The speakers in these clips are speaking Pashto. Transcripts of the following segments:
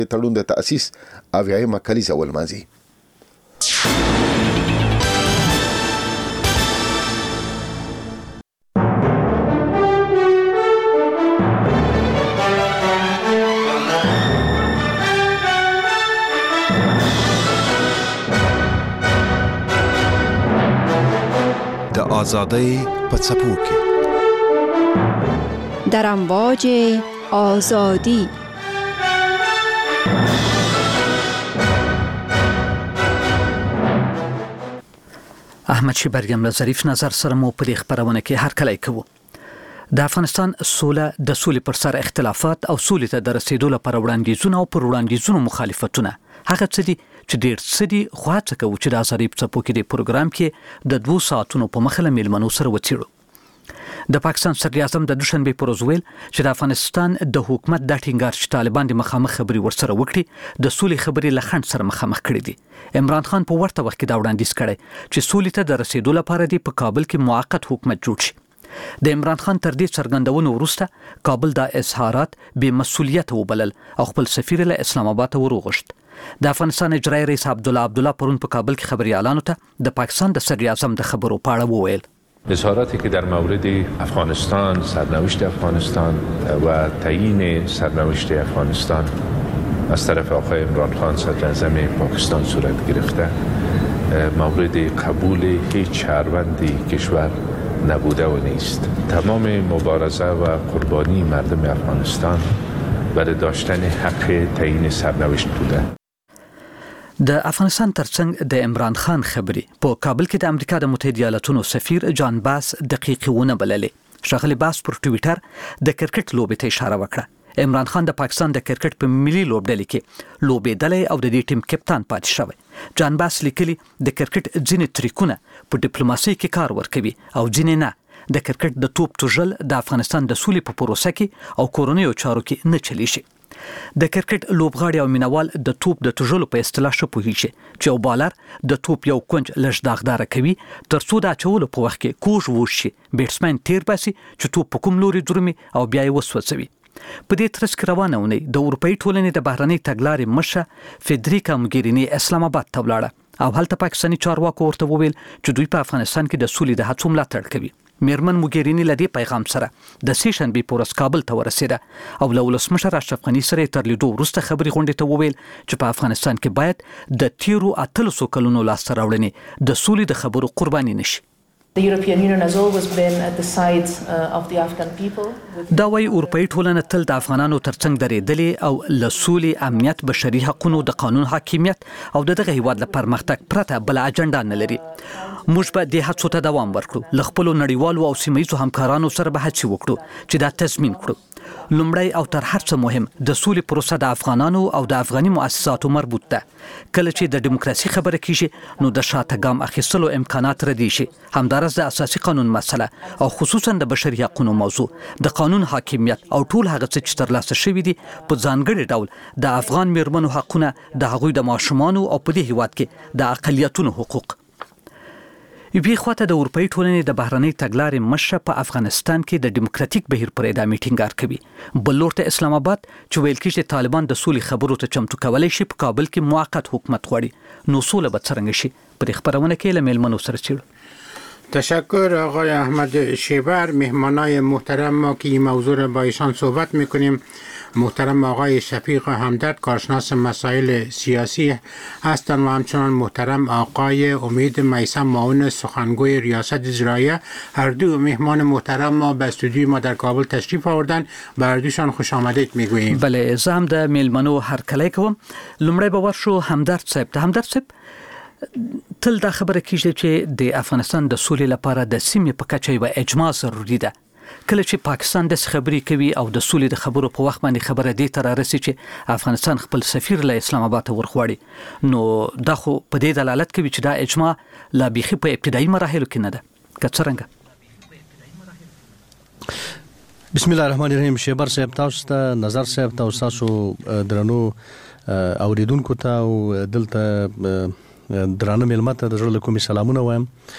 تړون د تأسیس اویایمه کلیزه ولمانځي. د آزادۍ په څپو کې در امواج آزادی. احمد شیبریم له ظریف نظر سره مو په دې خبرونه کې هرکلی کوو. د افغانستان سوله د سولې پر سر اختلافات او سولې ته د رسیدو لپاره وړاندیزونه او پر وړاندیزونو مخالفتونه هغه څه دي چې ډېر څه دي، خو هڅه کوو چې د آزادۍ په څپو کې د پروګرام کې د 2 ساعتونو په مخه له میلمنو سره وڅېړو. د پاکستان صدر اعظم د دوشنبه پر ورځ ویل چې د افغانستان د حکومت د ټینګار چې طالبان د مخامخ خبري ورسره وکړي د سولې خبري له خنډ سره مخامخ کړي دي. عمران خان په ورته وخت کې دا وړاندیز کړي چې سولې ته د رسیدو لپاره د کابل کې موقت حکومت جوړ شي. د عمران خان تر دې څرګندونو وروسته کابل د اظهارات بې مسؤلیت وبلل او خپل سفیر له اسلام آباد ته وروغشت. د افغانستان اجرایي رئیس عبدالله پرون په کابل کې خبريالانو ته د پاکستان د صدر اعظم د خبرو په اړه وویل. اظهاراتی که در مورد افغانستان، سرنوشت افغانستان و تعیین سرنوشت افغانستان از طرف آقای عمران خان صدر اعظم پاکستان صورت گرفته مورد قبول هیچ شهروند کشور نبوده و نیست. تمام مبارزه و قربانی مردم افغانستان برای داشتن حق تعیین سرنوشت بوده. د افغانستان ترڅنګ د عمران خان خبري په کابل کې د امریکا د متحده ایالاتونو سفیر جان باس دقیقونه بللې. ښاغلی باس پر ټویټر د کرکټ لوبې ته اشاره وکړه. عمران خان د پاکستان د کرکټ په ملي لوبډلې کې لوبېدلی او د دې ټیم کپتان پاتې شوی. جان باس لیکلي د کرکټ ځینې تریکونه په ډیپلوماسۍ کې کار ورکوي او ځینې نه. د کرکټ د توپ توژل د افغانستان د سولې په پروسه کې او کورنیو چارو کې نه چلی شي. د کرکټ لوبغاړي او مینوال د توپ د توژلو په اصطلاح ښه پوهیږي چې یو بالر د توپ یو کونج لږ داغدار کوي ترڅو د اچولو په وخت کې کوژ وشي، بیټسمن تیر باسي چې توپ په کوم لوري درومي او بیا یې وسوځوي. په دې ترڅ کې روانه ونی د اروپאי ټولنې د بهرنۍ تګلارې مشه فدریکا موګرینی اسلام آباد ته ولاړه او هلته پاکستاني چارواکو ورته وویل چې دوی په افغانستان کې د سولې د هڅو ملاتړ کوي. میرمن موګرینی له دې پیغام سره د سیشنبې په ورځ کابل ته ورسېده او له ولسمشر اشرف غني سره تر لیدو وروسته خبري غونډې ته وویل چې په افغانستان کې باید د تیرو 800 کلونو لاسته راوړنې د سولې د خبرو قرباني نشي. The European Union has always been at the side of the Afghan people. دا وايي اروپאי ټولنه تل د افغانانو ترڅنګ درېدلې او له سولې، امنیت، بشري حقوقو، د قانون حاکمیت او دغه هیواد لپاره پرمختګ پرته بل اجنډا نه لري. موږ به د هڅو ته دوام ورکړو، له خپل نړیوالو او سیمه‌ییزو همکارانو سره به هڅې وکړو چې دا تضمین کړو. لومړی او تر هر څه مهم د سولې پروسه د افغانانو او د افغاني مؤسساتو مربوط ده. کله چې د دیموکراسي خبره کیږي نو د شاته ګام اخیستلو امکانات ردی شي. همدارس د اساسي قانون مسله او خصوصا د بشري حقوقو موضوع، د قانون حاکمیت او ټول هغه څه چې ترلاسه شوي دي په ځانګړي ډول د افغان میرمنو حقونه، د هغوی د ماشومانو او په دې هیواد کې د اقلیتونو حقوق. یوې خواته د اروپאי ټولنې د بهرنۍ تګلارې مشه په افغانستان کې د دیموکراتیک بهیر پر ادامې ټینګار کوي. بل لور ته اسلام آباد چې ویل کېږي چې طالبان د سولې خبرو ته چمتو کولی شي په کابل کې موقت حکومت غواړي. نو سوله به څرنګه شي؟ په دې خبرونه کې له میلمنو سره چیړو. تشکر آقای احمد شیبر. مهمانای محترم ما که این موضوع را با ایشان صحبت میکنیم، محترم آقای شفیق همدرد کارشناس مسائل سیاسی هستند و همچنان محترم آقای امید میثم معاون سخنگوی ریاست اجراییه. هر دو مهمان محترم ما به استودیوی ما در کابل تشریف آوردن. به هر دوشان خوش آمدید میگوییم. بله، زه هم د میلمنو هرکلی کوم. لومړی به ورشو همدرد صاحب ته. همدرد صاحب، تل دا خبره کیږي چې د افغانستان د سولې لپاره د سیمې په کچه یوه اجماع ضروري ده. کله چې پاکستان د خبرې کوي او د سولې د خبرو په وخت باندې خبره دې ته رارسي چې افغانستان خپل سفیر له اسلام آباد ته ورغواړي، نو دا خو په دې دلالت کوي چې دا اجماع لا بیخي په ابتدایي مراحلو کې نه ده. که څرنګه؟ بسم الله الرحمن الرحیم. شیبر صاحب تاسو ته، نظر صاحب ته او تاسو درنو اوریدونکو ته او دلته درانه ملمت ته د زړه له کومې سلامونه وایم.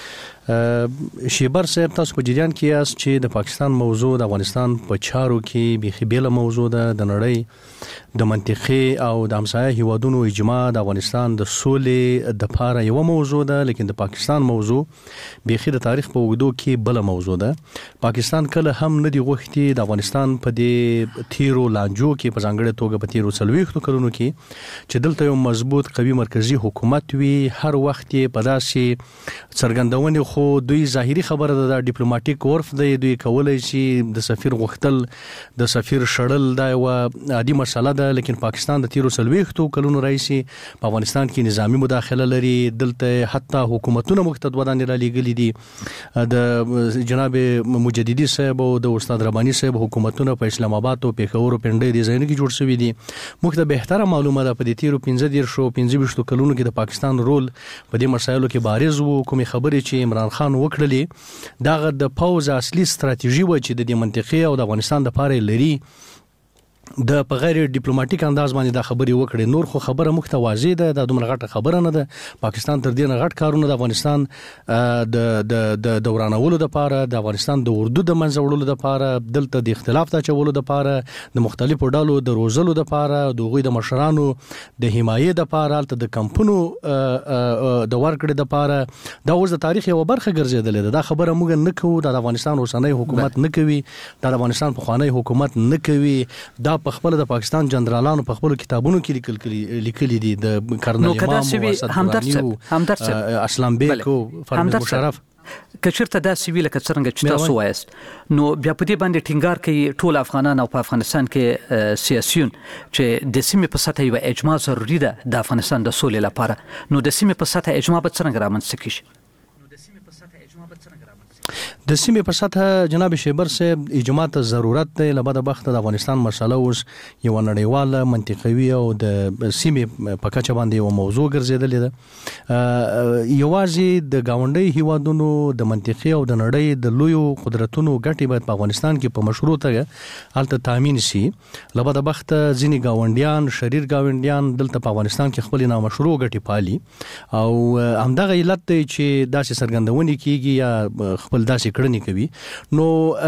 شیبر صاحب تاسو په جریان کې یاست چې د پاکستان موضوع د افغانستان په چارو کې بيخي بیل موضوع ده. د نړۍ د منطقي او د همسایه هیوادونو اجماع د افغانستان د سولې د لپاره یو موضوع ده، لیکن د پاکستان موضوع بيخي د تاریخ په وګړو کې بل موضوع ده. پاکستان کله هم نه دی غوښتي د افغانستان په دې تیرو لانجو کې په ځانګړي توګه په تیرو 40 کلونو کې چې دلته یو مضبوط قوي مرکزی حکومت وي. هر وخت په داسې څرګندونه خو دوی ظاهري خبره ده، د ډیپلوماټیک عرف دی، دوی کولای شي د سفیر غوښتل د سفیر شړل دا یو عادي مسله ده. لیکن پاکستان د تیرو 40 کلونو راځي په افغانستان کې نظامی مداخله لري. دلته حتی حکومتونه مختد ودان را لېږلي دي. د جناب مجددي صاحب او د استاد رباني صاحب حکومتونه په اسلام آباد او پیښور او پنډۍ دي ځایونه کې جوړ شوي دي. موږ ته بهتره معلومه ده په دې تیرو 15 کلونو کې د پاکستان رول په دې مسایلو کې بارز وو. کومې خبرې چې عمران خان وکړلې داغه د پوز اصلي ستراتیژي و چې د منطقې او د افغانستان د لپاره لري د په غیر ډیپلوماټیک انداز باندې دا خبرې وکړي. نور خو خبره مختوازی ده، د دومره غټه خبره نه ده. پاکستان تر دې نه غټ کارونه د افغانستان د دورانولو د لپاره، د افغانستان د اردو د منځوړلو د لپاره، دلته د اختلاف د چولو د لپاره، د مختلفو ډالو د روزلو د لپاره، د غوي د مشرانو د حمایت د لپاره، د کمپونو د ورکړې د لپاره دا اوس د تاریخ یو برخه ګرځیدلې ده. دا خبره موږ نه کوو، د افغانستان اوسنۍ حکومت نه کوي، د افغانستان پخوانی حکومت نه کوي. دا په خپل د پاکستان جنرالانو په خپل کتابونو کې لیکلي دي، د کرنل امام همدرد اسلام بیگ او فرمانده مشرف کچرته دا سیویل که څنګه چې تاسو وایست نو بیا په دې باندې ټینګار کوي ټول افغانان او په افغانستان کې سیاسيون چې د سیمې په سطح یو اجماع ضروری ده د افغانستان د سولې لپاره. نو د سیمې په سطح اجماع به څنګه رامنځته کیږي؟ د سیمې په سطح جناب شیبر صاحب اجماع ته ضرورت دی. لبد بخت د افغانستان مسله اوس یو نړیواله منطقوي او د سیمې په کچه باندې یو موضوع ګرځیدلې ده. یوازې د گاونډي هیوادونو د منطقي او د نړۍ د لویو قدرتونو ګټې باید په افغانستان کې په مشروطه حالت تامین شي. لبد بخت ځینې گاونډیان شریر گاونډیان دلته په افغانستان کې خپل نامشروع ګټې پالي او همدغه علت دی چې داسې څرګندونې کیږي یا خپل داسې کړنې کوي. نو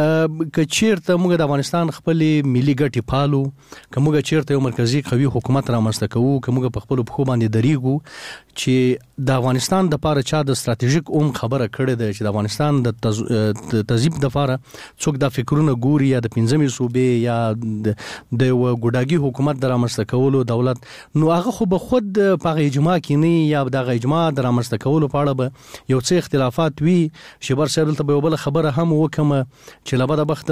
کچیرته موږ د افغانستان خپل ملي ګټې پالو، کومه چیرته یو مرکزی قوي حکومت را مستکو، کومه په خپل خو باندې دریګو چې د افغانستان د لپاره چا د ستراتیژیک خبره کړې ده چې د افغانستان د تذیب د لپاره څوک د فکرونه ګوري یا د 15 صوبې یا د ګډاګي حکومت در مستکولو دولت، نو هغه خو به خود په اجماع کې نه یا د اجماع در مستکولو په اړه به یو څه اختلافات وي. شیبر صاحب دلته به بل خبره هم وکم چې لبد بخت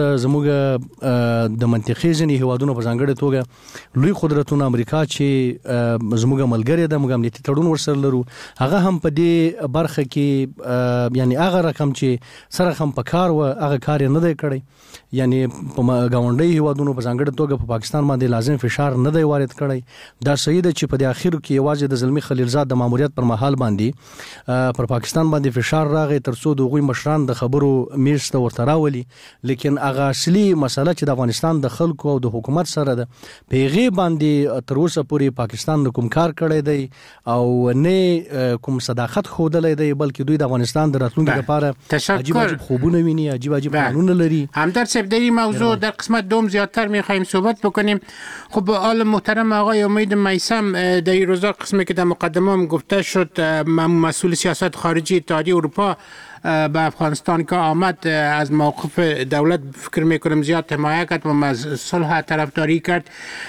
زموږ د منطقي ځینې هیوادونو په ځانګړي توګه لوی قدرتونه امریکا چې زموږ ملګری ده، موږ امنیتي تړون ورسره لرو، هغه هم په دې برخه کې یعنی هغه رقم چې سره هم په کار و هغه کار نه دی کړی. یعنی په گاونډي هیوادونو په ځانګړي توګه په پاکستان باندې لازم فشار نه دی وارد کړی. دا صحیح ده چې په د اخر کې یوازې د زلمی خلیلزاد د ماموریت پر مهال باندې پر پاکستان باندې فشار راغی ترڅو د غوي مشران د خبرو میز ته ورته راولي. لیکن هغه اصلي مسله چې د افغانستان د خلکو او د حکومت سره ده پیغه باندې تر اوسه پورې پاکستان کوم کار کړی دی او نه کوم صداقت خودلې دی، بلکې دوی د افغانستان د راتلونکي لپاره عجیب خوبونه ویني، عجیب قانون لري. همدرد صاحب در این موضوع در قسمت دوم زیادتر می‌خوایم صحبت بکنیم. خب آل محترم آقای امید میثم در این روزا قسمی که در مقدمه هم گفته شد مسئول سیاست خارجی اتحادیه اروپا به افغانستان که آمد از موقف دولت فکر میکنم زیاد حمایت کرد و از صلح طرفداری کرد.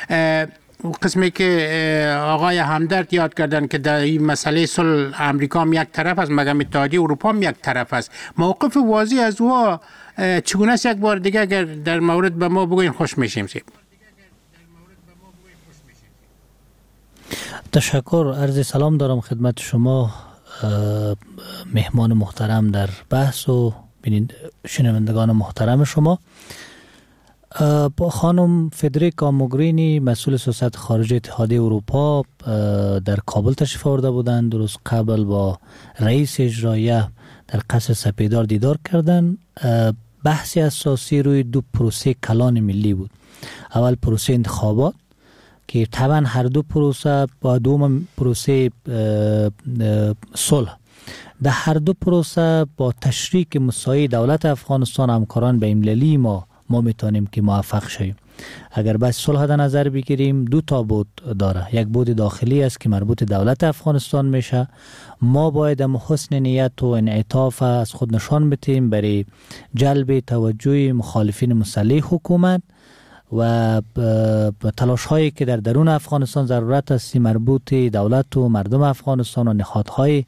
قسمی که آقای همدرد یاد کردن که در این مسئله صلح امریکا هم یک طرف است، مگر اتحادیه اروپا هم یک طرف است. موقف واضح از او چگونه است؟ یک بار دیگه اگر در مورد به ما بگوین خوش میشیم. تشکر. عرض سلام دارم خدمت شما مهمان محترم در بحث و شنوندگان محترم شما. خانم فدریکا موگرینی مسئول سیاست خارجی اتحادیه اروپا در کابل تشریف آورده بودند. درست قبل با رئیس اجراییه در قصر سپیدار دیدار کردند. بحث اساسی روی دو پروسه کلان ملی بود. اول پروسه انتخابات که طبعا هر دو پروسه با دوم پروسه صلح در هر دو پروسه با تشریک مساعی دولت افغانستان همکاران بین‌المللی ما میتونیم که موفق شویم. اگر بس صلح در نظر بگیریم دو تا بود داره. یک بود داخلی است که مربوط دولت افغانستان میشه. ما باید حسن نیت و انعطاف از خود نشان بدیم برای جلب توجه مخالفین مسلح حکومت و تلاش هایی که در درون افغانستان ضرورت است مربوط دولت و مردم افغانستان و نهادهای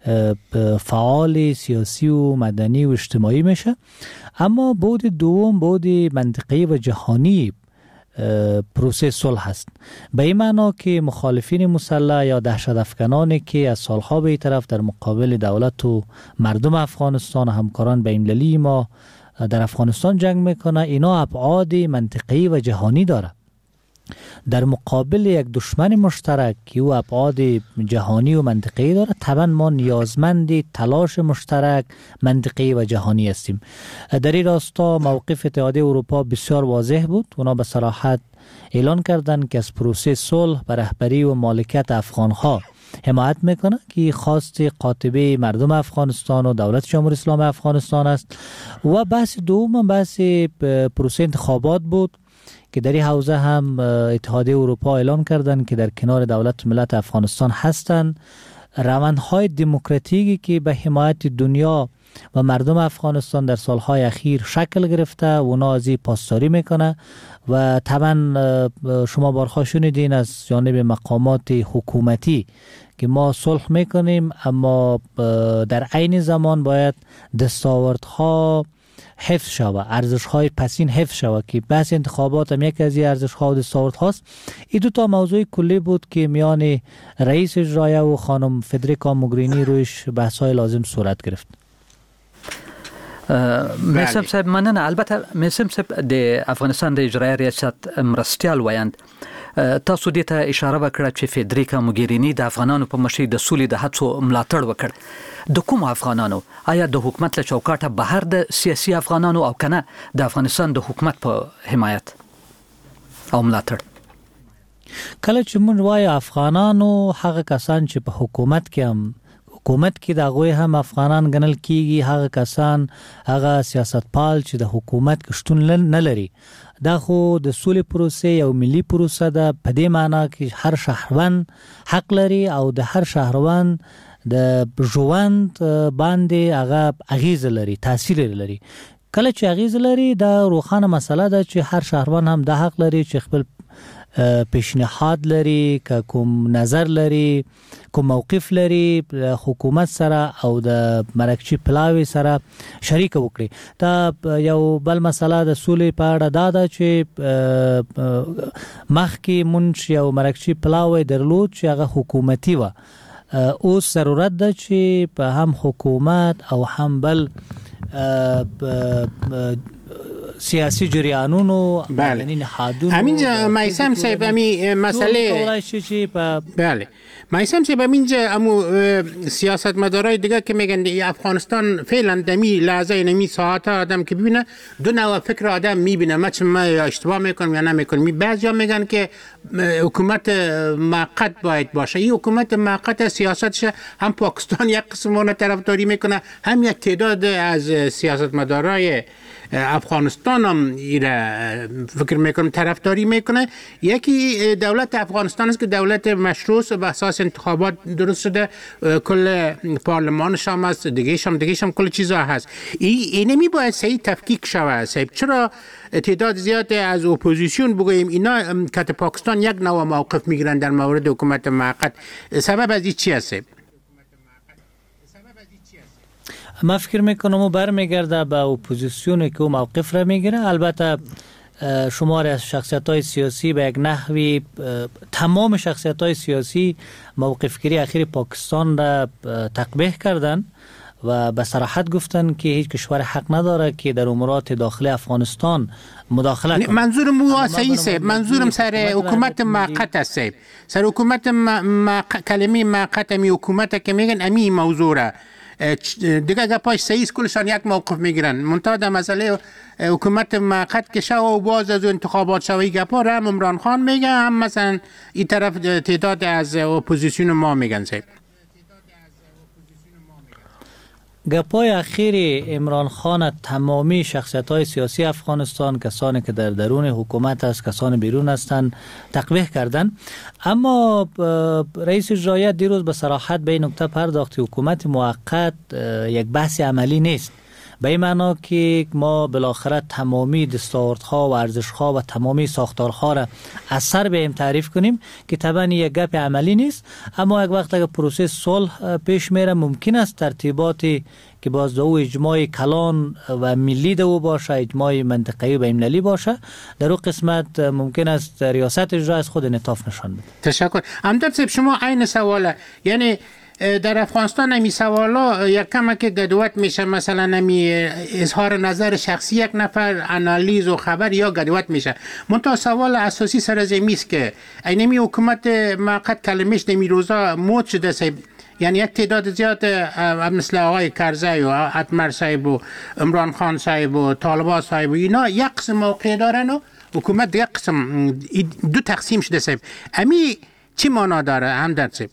فعال سیاسی و مدنی و اجتماعی میشه. اما بود دوم بود منطقه‌ای و جهانی پروسه صلح است، به این معنا که مخالفین مسلح یا دهشت افکنانی که از سالها به طرف در مقابل دولت و مردم افغانستان و همکاران بین‌المللی ما در افغانستان جنگ میکنه، اینا ابعاد منطقه‌ای و جهانی داره. در مقابل یک دشمن مشترک که او ابعاد جهانی و منطقه‌ای داره، طبعا ما نیازمند تلاش مشترک منطقه‌ای و جهانی هستیم. در این راستا موقف اتحادیه اروپا بسیار واضح بود. اونا به صراحت اعلان کردند که از پروسه صلح بر رهبری و مالکیت افغان‌ها حمایت میکنه که خواست قاطبه مردم افغانستان و دولت جمهوری اسلامی افغانستان است. و بحث دوم بحث پروسه انتخابات بود که در این حوزه هم اتحادیه اروپا اعلام کردند که در کنار دولت و ملت افغانستان هستند. روندهای دموکراتیکی که به حمایت دنیا و مردم افغانستان در سالهای اخیر شکل گرفته اونا از این پاسداری میکنه و طبعا شما بارها شنیدین از جانب مقامات حکومتی که ما صلح میکنیم اما در عین زمان باید دستاوردها حفظ شود، ارزش‌های پسین حفظ شود که بحث انتخابات هم یک از این ارزش‌ها و دستاوردهاست. این دو تا موضوع کلی بود که میان رئیس اجرایه و خانم فدریکا موگرینی رویش بحث‌های لازم صورت گرفت. میسم صاحب مننه. البته میسم صاحب د افغانستان د اجرایه ریاست مرستیال وایند تاسو دې ته اشاره وکړه چې فدریکا موګرینی د افغانانو په مشرۍ د سولې د هڅو ملاتړ وکړ. د کوم افغانانو؟ آیا د حکومت له چوکاټه بهر د سیاسي افغانانو او کنه د افغانستان د حکومت په حمایت او ملاتړ؟ کله چې موږ وایو افغانانو، هغه کسان چې په حکومت کې د هغوی هم افغانان ګڼل کیږي، هغه کسان هغه سیاستپال چې د حکومت کې شتون نه لري. دا خو د سولې پروسې یو ملي پروسه ده، په دې معنا کې هر شهروند حق لري او د هر شهروند د ژوند باندې هغه اغیزه لري، تاثیر لري. کله چې اغیزه لري دا روښانه مسله ده چې هر شهروند هم د حق لري چې خپل پیشنهاد لري، که کوم نظر لري، کوم موقف لري حکومت سره او د مرکچی پلاوی سره شریک وکړي. دا یو بل مسله د سولې په اړه دا ده چې مخکې مونږ یو مرکچی پلاوی درلود چې هغه حکومتي و. اوس ضرورت ده چې په هم حکومت او هم بل سیاسی جریانونو یعنی نهادونو همینجا میثم صاحب همین مسئله بله میثم صاحب همینجا امو سیاستمدارای دیگه که میگن افغانستان فعلا دمی لحظه نمی ساعت آدم که ببینه دو نوع فکر آدم میبینه ما اشتباه میکنم یا نمیکنم. بعضیا میگن که حکومت موقت باید باشه. این حکومت موقت سیاستش هم پاکستان یک قسمونه طرفداری میکنه، هم یک تعداد از سیاستمدارای افغانستان هم فکر میکنم طرفداری میکنه. یکی دولت افغانستان است که دولت مشروع به اساس انتخابات درست شده، کل پارلمانش هم هست، دیگه‌ش هم کل چیزا هست. این نمی باید صحیح تفکیک شود. صاحب چرا تعداد زیاد از اپوزیسیون بگوییم اینا که پاکستان یک نوع موقف میگیرن در مورد حکومت موقت؟ سبب از این چی است؟ ما فکر میکنم او برمیگرده به اپوزیسیون که او موقف را میگیره. البته شمار از شخصیت‌های سیاسی به یک نحوی تمام شخصیت‌های سیاسی موقفگیری اخیر پاکستان را تقبیح کردن و به صراحت گفتن که هیچ کشور حق نداره که در امورات داخلی افغانستان مداخله کنه. منظورم صحیح است. منظورم سر حکومت موقت است. سر حکومت کلمه موقت می حکومت که میگن امی موضوع را دیگه گپاش صحیح است، کلشان یک موقف میگیرن. منتها در مسئله حکومت موقت که شو و باز از انتخابات شوی گپا را هم عمران خان میگه، هم مثلا این طرف تعداد از اپوزیسیون ما میگن. صاحب گپای اخیر عمران خان تمامی شخصیت‌های سیاسی افغانستان، کسانی که در درون حکومت است، کسان بیرون هستند، تقبیح کردن. اما رئیس اجرایی دیروز به صراحت به این نکته پرداخت حکومت موقت یک بحث عملی نیست، به این معنا که ما بالاخره تمامی دستاوردها و ارزشها و تمامی ساختارها را از سر بیم تعریف کنیم که طبعا یک گپ عملی نیست. اما یک وقت اگر پروسه صلح پیش میره ممکن است ترتیباتی که باز دو اجماع کلان و ملی دو باشه، اجماع منطقه‌ای و بین‌المللی باشه، در اون قسمت ممکن است ریاست اجرا از خود انعطاف نشان بده. تشکر. همدرد صاحب شما عین سواله، یعنی در افغانستان همی سوالا یک کمک گدوت میشه، مثلا همی اظهار نظر شخصی یک نفر، انالیز و خبر یا گدوت میشه. منتها سوال اساسی سر از میست که اینمی حکومت موقت کلمش نمی روزا موت شده صاحب، یعنی یک تعداد زیاد مثل آقای کرزی و اتمر صاحب و عمران خان صاحب و طالبان صاحب و اینا یک قسم موقع دارن و حکومت یک قسم دو تقسیم شده صاحب. امی چی معنا داره همدرد صاحب؟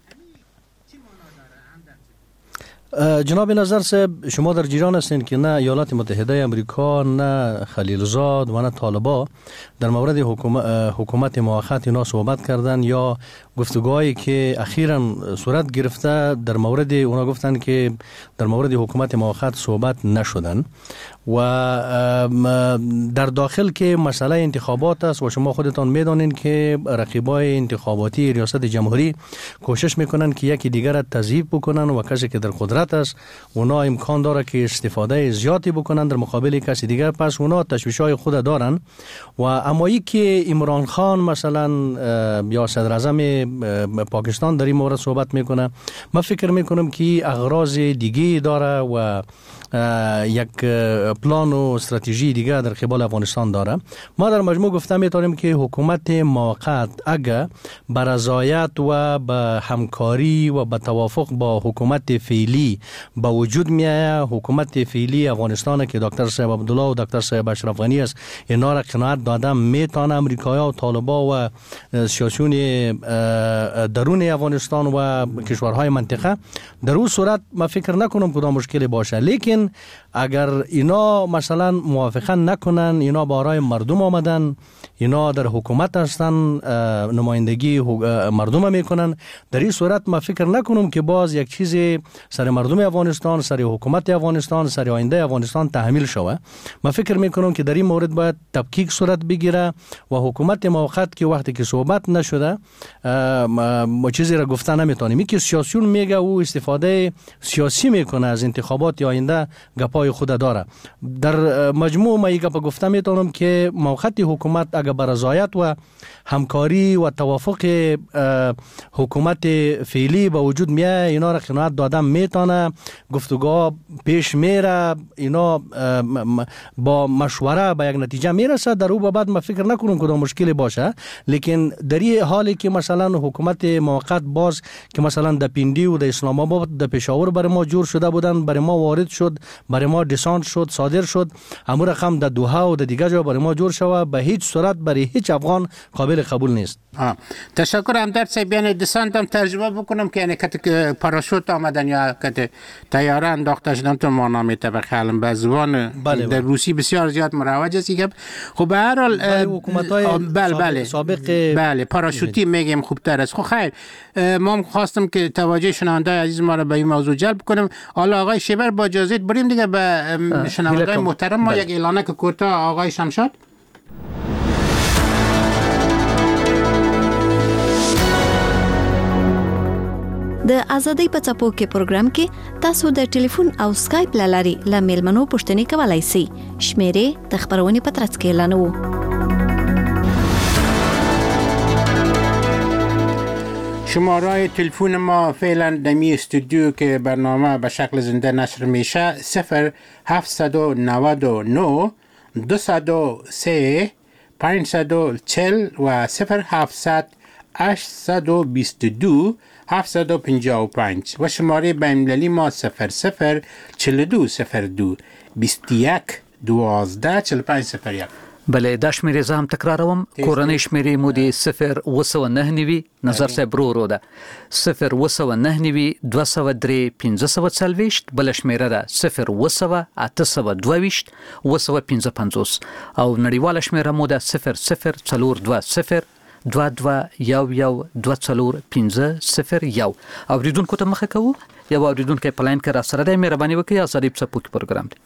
جناب نظر صاحب، شما در جریان هستین که نه ایالات متحده امریکا، نه خلیلزاد و نه طالبان در مورد حکومت موقت اینا صحبت کردن یا گفتگوهایی که اخیراً صورت گرفته در مورد اونا گفتن که در مورد حکومت موقت صحبت نشدن و در داخل که مسئله انتخابات است و شما خودتان میدانین که رقیبای انتخاباتی ریاست جمهوری کوشش میکنن که یکی دیگر را تضعیف بکنن و کسی که در قدرت است اونا امکان داره که استفاده زیادی بکنن در مقابل کسی دیگر، پس اونا تشویش‌های خود دارن. و امایی که عمران خان مثلا یا صدر اعظم پاکستان در این مورد صحبت میکنه، من فکر میکنم که اغراض دیگه داره و یک پلان و استراتژی دیگه در قبال افغانستان داره. ما در مجموع گفته میتونیم که حکومت موقت اگر به رضایت و به همکاری و به توافق با حکومت فعلی به وجود میایه، حکومت فعلی افغانستان که دکتر صاحب عبدالله و دکتر صاحب اشرف غنی است اینا را قناعت دادن میتونه امریکایی‌ها و طالبان و سیاسیون درون افغانستان و کشورهای منطقه در اون صورت ما فکر نکنم کدام مشکلی باشه. لیکن اگر اینا مثلا موافقت نکنن، اینا برای مردم آمدن، اینا در حکومت هستن، نمایندگی مردم میکنن، در این صورت ما فکر نکنم که باز یک چیزی سر مردم افغانستان، سر حکومت افغانستان، سر آینده افغانستان تحمیل شوه. ما فکر میکنم که در این مورد باید تفکیک صورت بگیره و حکومت موقت که وقتی که صحبت نشده ما چیزی را گفته نمیتونیم. که سیاسیون میگه او استفاده سیاسی میکنه از انتخابات آینده، گپای خود داره. در مجموع ما یک گپ گفته میتونم که موقت حکومت اگر بر رضایت و همکاری و توافق حکومت فعلی با وجود میاد، اینا را قناعت دادن میتونه، گفتگو پیش میره، اینا با مشوره به یک نتیجه میرسه، در او بعد ما فکر نکنم کدام مشکلی باشه. لیکن در این حالی که مثلا حکومت موقت باز که مثلا در پیندی و در اسلام آباد در پشاور برای ما جور شده بودن، برای ما وارد شد، برای ما دسانت شد، صادر شد، همون رقم در دوحه و در دیگه جا برای ما جور شوه، به هیچ صورت برای هیچ افغان قابل قبول نیست. تشکر همدرد صاحب. یعنی دسانت هم ترجمه بکنم که یعنی که پاراشوت آمدن یا که طیاره انداخته شدن تو مانامی طبق به زبان در روسی بسیار زیاد مروج است. خب به هر حال حکومت‌های سابق پاراشوتی میگیم خوبتر است. خب خیر، ما خواستم که توجه شنونده عزیز ما را به این موضوع جلب کنم. حالا آقای شیبر با اجازه بریم دیگه به شنونده محترم ما یک اعلانه که کوتاه آقای شمشاد. د ازادۍ په څپو کې پروګرام کې تاسو د ټلیفون او سکایپ لاري ل میلمنو پوښتنې کولای شئ. شمیرې د خبرونې په ترڅ کې اعلانوو. شماره تلفن ما فعلا دمی استودیو که برنامه به شکل زنده نشر میشه 0799 203 540 و 0700 822 755 و شماره بین‌المللی ما 00 42 02 21 12 45 01. بلې د شمیرې زام تکراروم کورنۍ شمیرې مو دي 0 نظر صاحب برو ده 0 203 540 بل شمیره ده 0 822 255 او نړیواله شمیره مو ده 00 22 اوریدونکو ته مخه کوو یو اوریدونکو په لاین کې را سره دی مهرباني وکړئ ازادي په پوک پروګرام دی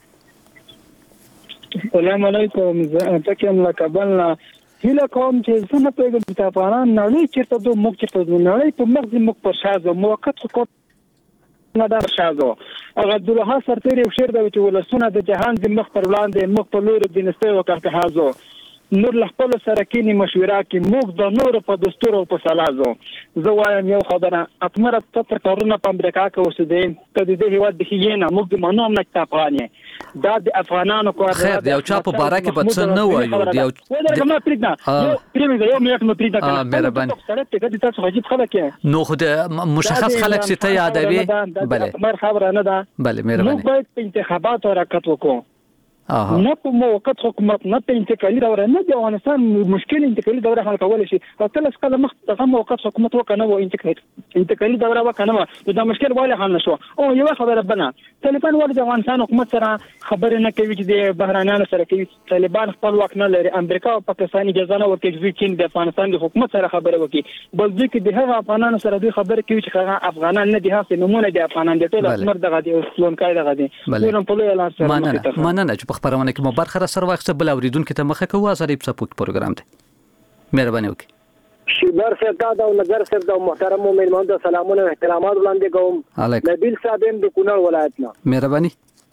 السلام علیکم تکم لکبلنا هله کوم چې څنګه پیګم چې افغانان نړۍ چیرته دوه مخ چیرته نړۍ په مخ د مخ پر شازو موقت حکومت نه دا شازو هغه دغه سرتیر یو شعر د ولسونه د جهان د مخ پر وړاندې مخ په لور د نسته وکړه هازو نور خپل سره کینی مشوره کې موږ د نور په دستور او په سلازو زه وایم یو خبره اتمره تر کارونه په امریکا کې اوسېدې ته د دې هیواد د هینا موږ د منوم نه کتابانه دا د افغانانو کار خیر یو چا په باره کې بد څه نه وایو دی یو ما پریدا یو منټ مې پریدا مهرباني سره ته د تاسو عجیب خلک نو خو د مشخص خلک چې ته یادوي بله مر خبره نه ده بله مهرباني موږ باید په انتخابات حرکت وکړو نه په موقت حکومت نه په انتقالي دوره نه د افغانستان مشکل انتقالي دوره حل کول شي تاسو کله مخ ته موقت حکومت وکنه و انتقالي دوره وکنه دا مشکل واله حل نشو او یو خبره بنا طالبان ول د افغانستان حکومت سره خبره نه کوي چې د بهرانيانو سره کوي طالبان خپل وخت نه لري امریکا او پاکستان اجازه نه ورکوي چې چین د افغانستان د حکومت سره خبره وکړي بل ځکه د هغه افغانانو سره دوی خبره کوي چې هغه افغانان نه دي هڅه نمونه دي افغانان د ټول اسمر دغه دي سلونکای دغه دي ورن په لوی اعلان سره مننه چې په خبرونه کې مو برخه سره واخصه بل اوریدونکو ته مخه کوو ازادي په پوک پروګرام دی مهرباني وکړئ شیبر صاحب او نظر صاحب او محترم مومنان ته سلامونه او احترامات وړاندې کوم نبیل صاحب د کونړ ولایت نه مهرباني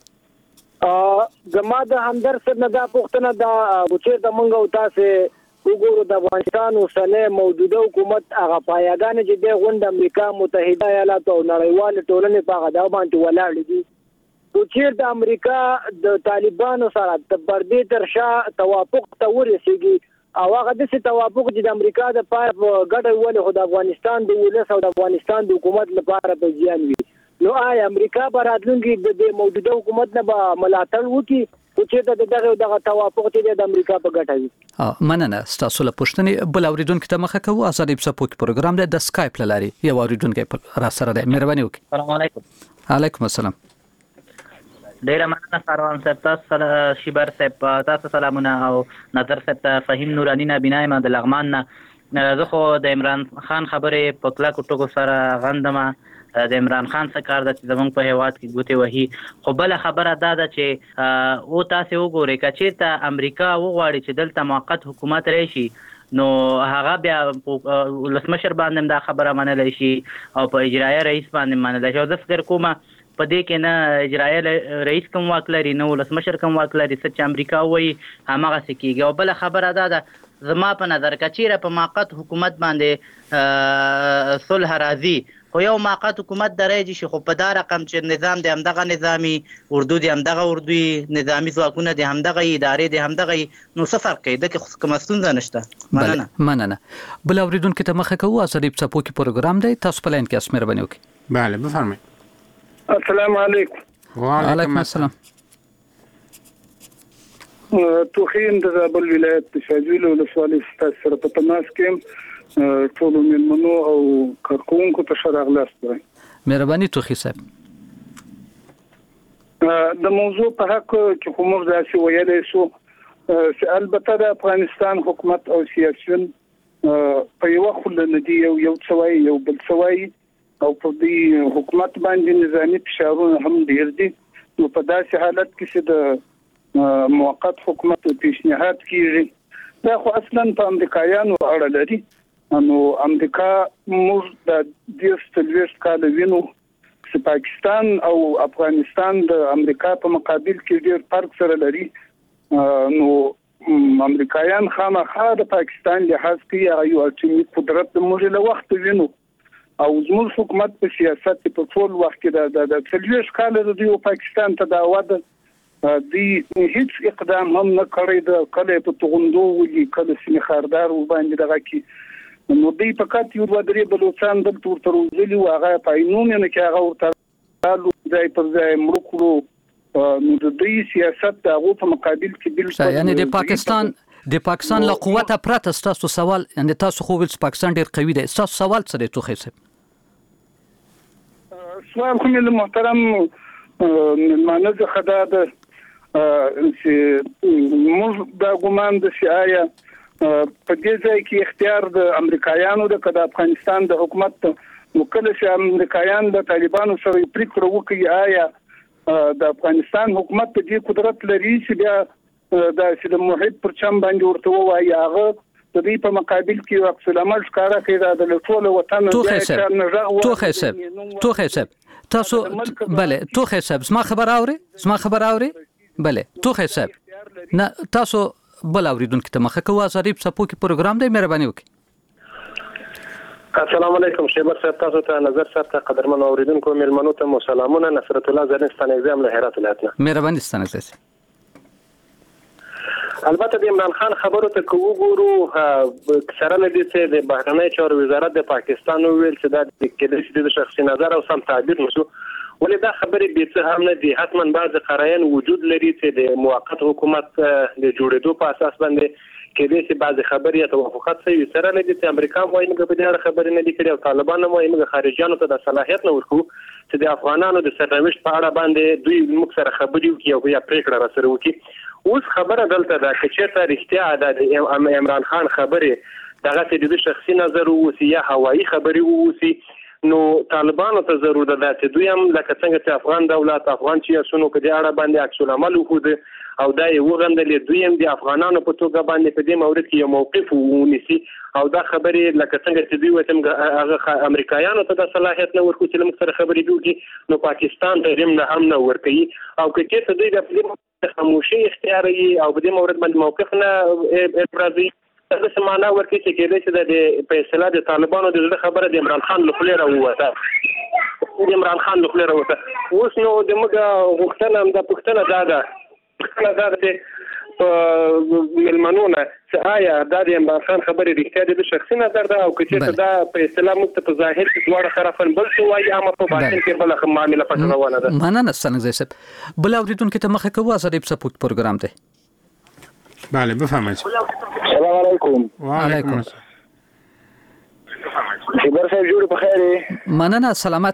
زما د همدر صاحب نه دا پوښتنه دا چې د مونږ او تاسو وګورو د افغانستان اوسنۍ موجوده حکومت هغه پایګان چې د غونډ امریکا متحده ایالات او نړیوال ټولنې په غدا باندې ولاړ دي چې د امریکا د طالبانو سره د پردې ترشا توافق ته ورسیږي او هغه د توافق چې د امریکا د پاره ګډه ولې خو د افغانستان د ولس او د افغانستان د حکومت لپاره به زیان وي نو آیا امریکا براتلونکي د موجوده حکومت نه به ملاتړ وکړي چې دغه توافق چې د امریکا په ګټه وي مننه تاسو له پښتنې بل اوریدونکو ته مخه کوو ازادي په پوک پروګرام د سکایپ لاري یو اوریدونکو را سره دی مهرباني وکړئ السلام علیکم علیکم السلام ډیره مننه سروان صاحب تاسو شیبر صاحب تاسو سلامونه او نظر صاحب فهیم نورانی نبینای ما د لغمان نه زه خو د عمران خان خبرې په کلاکو ټکو سره غندمه د عمران خان څخه کار د زمونږ په هیواد کې ګوتې وهي خو بل خبره دا ده چې او تاسو وګورئ چې ته امریکا وغواړي چې دلته موقت حکومت راشي نو هغه بیا ولسمشر باندې دا خبره منلای شي او په اجرایي رئیس باندې منلای شي زه فکر کوم په دې کې نه اجرایي رئیس کوم واک لري نو ولسمشر کوم واک لري چې امریکا وایي همغه سکیږي او بل خبره دا ده زما په نظر کچیره په موقت حکومت باندې صلح راځي خو یو موقت حکومت درېږي شي خو په دا رقم چې نظام د همدغه نظامی اردو د همدغه اردوی نظامی ځواکونه د همدغه ادارې د همدغه نو څه فرق کوي د کوم ستونزه نشته مننه بل اوریدونکو ته مخه کوو ازادي په پوکی پروګرام دی تاسو په لاین کې اسمر باندې وکړئ بله بفرمایئ السلام علیکم وعلیکم السلام توخین د زابل ولایت د شاجویل ولسوالۍ سره په تماس کې ټول مېلمنو او کارکونکو ته ښه راغلاست وایم مهرباني توخی صاحب د موضوع په حق کې کومه ځاسي ویلې شو چې البته د افغانستان حکومت او سیاسيون په یو خل نه دی یو څوای یو بل څوای او په دې حکومت باندې نظامی فشارونه هم ډیر دي نو په داسې حالت کې چې د موقت حکومت پیشنهاد کیږي دا خو اصلا په امریکایانو اړه لري نو امریکا موږ د دې ستلويست کال وینو چې پاکستان او افغانستان د امریکا په مقابل کې ډیر فرق سره لري نو امریکایان خامخا د پاکستان لحاظ کوي یو اټومي قدرت د موږ له وخت وینو او زموږ حکومت په سیاست په ټول وخت کې د ستلويست کال د پاکستان ته دا وده دی هیڅ اقدام هم نه کړی د کله په توغندو ولي کله سیمه خاردار وباندې دغه کې نو دی فقط یو ودرې بلوچستان د تور تروزلی واغه پاینوم نه کې هغه ورته ځای پر ځای مړکړو نو د دې سیاست د هغه په مقابل کې بل یعنی د د پاکستان له قوت پرته تاسو سوال ان تاسو خو ول پاکستان ډیر قوي دی تاسو سوال څه دی توخی صاحب سوال کوم له محترم معنی د خدا د چې موږ د ګومان د سیایا په دې ځای کې اختیار د امریکایانو د افغانستان د حکومت وکړل چې امریکایان د طالبانو سره پریکړه وکړي آیا د افغانستان حکومت په دې قدرت لري چې بیا د موحد پر چم باندې ورته وایي هغه د دې په مقابل کې عکس العمل ښکارا کوي د ټول وطن توخی صاحب تاسو بله توخی صاحب زما خبر اوري بله توخی صاحب نه تاسو بل اوریدونکو ته مخه کوه ازادي په سپو کې پروګرام دی مهرباني وکړئ السلام علیکم شیبر صاحب تاسو ته نظر صاحب ته قدرمن اوریدونکو ملمنو ته سلامونه نصرت الله زنستان اگزام له هرات ولایت نه مهرباني ستانه البته د عمران خان خبرو ته وګورو سره لدې چې د بهرنی چارو وزارت د پاکستان ویل چې دا د کېدې د شخصي نظر او سم تعبیر نشو ولې دا خبرې به څه هم نه دي حتما بعض قرائن وجود لري چې د موقت حکومت د جوړېدو په اساس باندې کېدې چې بعض خبرې توافقات سوي سره لدې چې امریکا وايي موږ په دې اړه خبرې نه دي کړې او طالبان وايي موږ خارجيانو ته د صلاحیت نه ورکو چې د افغانانو د سرنوشت په اړه باندې دوی موږ سره خبرې وکړي او یا پریکړه را سره وکړي اوس خبره دلته دا چې چېرته رښتیا د عمران خان خبرې دغه د شخصي نظر اوسي یا هوایي خبرې اوسي نو طالبانو ته ضرور ده چې دوی هم لکه څنګه چې افغان دولت افغان سیاسيونو په دې اړه باندې عکس العمل وکړي او دا یو غندلې دوی هم د افغانانو په توګه باندې په دې مورد کې یو موقف ونیسي او دا خبرې لکه څنګه چې دوی وتم هغه امریکایانو ته د صلاحیت نه ورکو چې موږ سره خبرې وکړي نو پاکستان ته هم نه ورکوي او کې څه دوی د خاموشي اختیاري او په دې مورد باندې موقف نه ابرازي دا سمانه ورکړي چې کېدای شي د فیصله د طالبانو د خبره د عمران خان له خلې راووته اوس نو د موږ غوښتنه د پښتنه دا ملمنونه چې آیا دا د عمران خان خبرې رښتیا د شخصي نظر ده او چې دا فیصله موږ په ظاهر کې دواړه طرفن بل څه وایي اما په باطن کې بل معاملې پټ روانه ده مننه ستنه صاحب بل اوریدونکو ته مخه کوه ازادي په سپورت پروګرام دی بله بفهمید السلام علیکم وعلیکم السلام شیبر صاحب جوړ په خیر مننه سلامت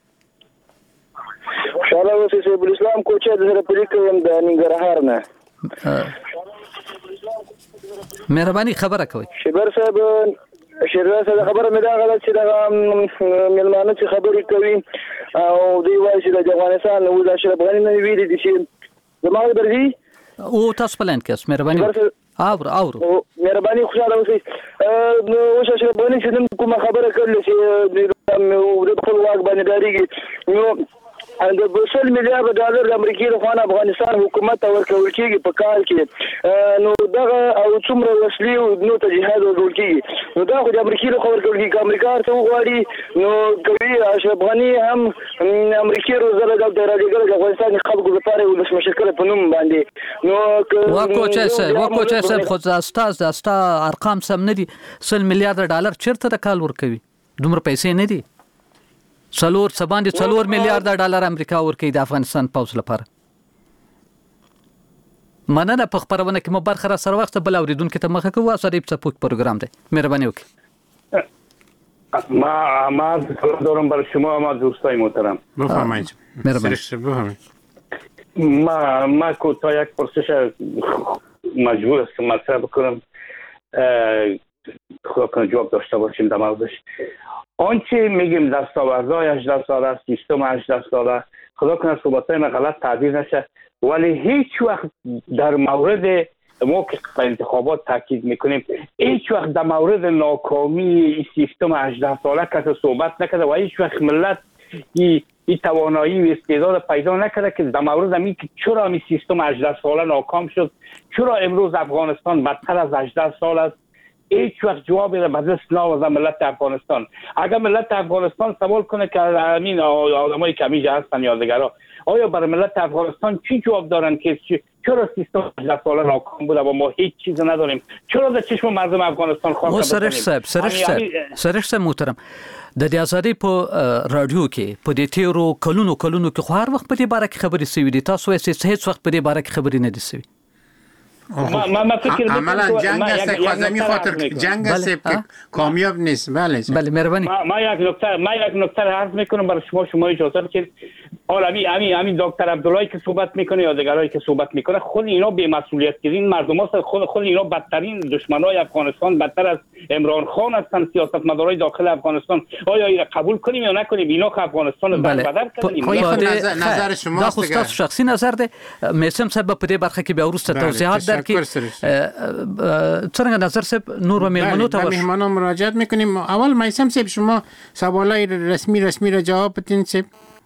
شاله اوسې سیب الاسلام کوچه د سره پوری کوم د ننګرهار نه مهرباني خبره کوي شیبر صاحب خبره مې دا غلط چې دا ملمانو چې خبرې کوي او دوی وایي چې د افغانستان او د اشرف غنی نه ویلي دي چې زموږ درځي او تاسو پلان کې مهرباني اور مهرباني خوشاله اوسئ نو اشرف غنی چې کومه خبره کړل چې د خپل واک باندې داریږي نو د 200 میلیارډ ډالر د امریکای د افغانستان حکومت ورکول کیږي په کال کې نو دغه او څومره وسلې نو تجهیزات ورکول کیږي نو دا خو د امریکای له ورکول کیږي امریکا ته وغواړي نو کوي اشرف غنی هم امریکای روزله د راځيګل د افغانستان خلکو لپاره یو مشکل په نوم باندې نو واکوچه صاحب خو زاستا ارقام سم نه دي 100 میلیارډ ډالر چیرته د کال ورکوي دومره پیسې نه دي 4 میلیارډ ډالر امریکا ورکوي د افغانستان پوز لپاره مننه په خبرونه کې مو برخه را سره وخت بل اوریدونکو ته مخه کوه ازادي په سپورت پروګرام دی مهرباني وکړئ ما دورم بر شما ما دوستای محترم بفرمایید مهربانی ما کوتاه یک پرسش مجبور هستم مطرح بکنم خدا کنه جواب داشته باشیم در موردش آنچه میگیم دستاوردهای 18 ساله سیستم 18 ساله خدا کنه صحبتای ما غلط تعبیر نشه ولی هیچ وقت در مورد ما که انتخابات تاکید میکنیم هیچ وقت در مورد ناکامی سیستم 18 ساله کسی صحبت نکرده و هیچ وقت ملت این توانایی و استعداد پیدا نکرده که در مورد این که چرا این سیستم 18 ساله ناکام شد چرا امروز افغانستان بدتر از 18 سال است هیچ وقت جوابی را به دست نآورده ملت افغانستان اگر ملت افغانستان سوال کنه که همین آدمایی که همیشه هستن یادگارا آیا برای ملت افغانستان چی جواب دارن که چرا سیستم 18 ساله ناکام بوده و ما هیچ چیز نداریم چرا در چشم مردم افغانستان خاک سرش صاحب محترم د دې ازادي په رادیو کې په دې تیرو کلونو کې خو هر وخت په دې باره کې خبرې سوي دي تاسو هیڅ وخت په دې باره کې خبرې نه دي سوي ما فکر می‌کنم عملا جنگ است خازمی خاطر جنگ است که کامیاب نیست. بله مهربانی. ما یک نکته عرض میکنم برای شما اجازه بدید. همین دکتر عبداللهی که صحبت میکنه یا دیگرایی که صحبت میکنه، خود اینا بی‌مسئولیت ترین مردم هستند. خود اینا بدترین دشمنای افغانستان، بدتر از عمران خان هستند، سیاستمدارای داخل افغانستان. آیا اینا قبول کنیم یا نکنیم؟ اینا که افغانستان رو بدر کردیم. نظر شما است دیگه. شخصی نظر ده میسم سبب په دې برخه کې بیا ورسته توضیحات درکې. څنګه نظر صاحب نور و میلمنو ته مهمانو مراجعت میکنیم. اول میسم صاحب شما سوالای رسمی را جواب بدین صاحب.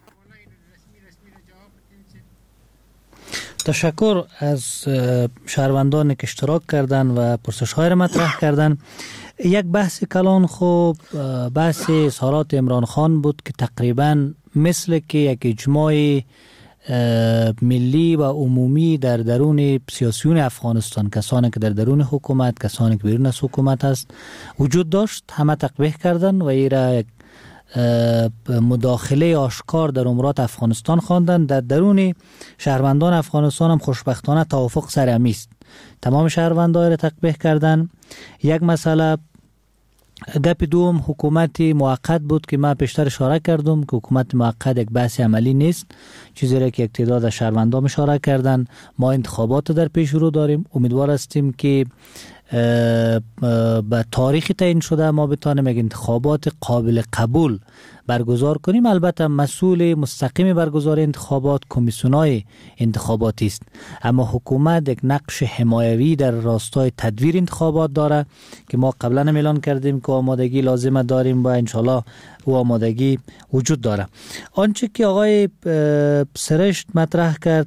تشکر از شهروندان که اشتراک کردن و پرسش‌های را مطرح کردن. یک بحث کلان خوب بحث اظهارات عمران خان بود که تقریبا مثل که یک اجماع ملی و عمومی در درون سیاسیون افغانستان، کسانی که در درون حکومت، کسانی که بیرون از حکومت است وجود داشت، همه تقبیح کردن و ایرا یک مداخله آشکار در امورات افغانستان خواندن. در درون شهروندان افغانستان هم خوشبختانه توافق سرمی است. تمام شهروندان را تقبیح کردن. یک مسئله گپ دوم حکومت موقت بود که ما پیشتر اشاره کردم که حکومت موقت یک بحث عملی نیست، چیزی را که یک تعداد از شهروندان اشاره کردن. ما انتخابات در پیش رو داریم، امیدوار هستیم که به تاریخ تعیین شده ما بتانیم یک انتخابات قابل قبول برگزار کنیم. البته مسئول مستقیم برگزار انتخابات کمیسیون‌های انتخاباتی است، اما حکومت یک نقش حمایوی در راستای تدویر انتخابات داره که ما قبلا هم اعلان کردیم که آمادگی لازم داریم و انشالله او آمادگی وجود داره. آنچه که آقای سرشت مطرح کرد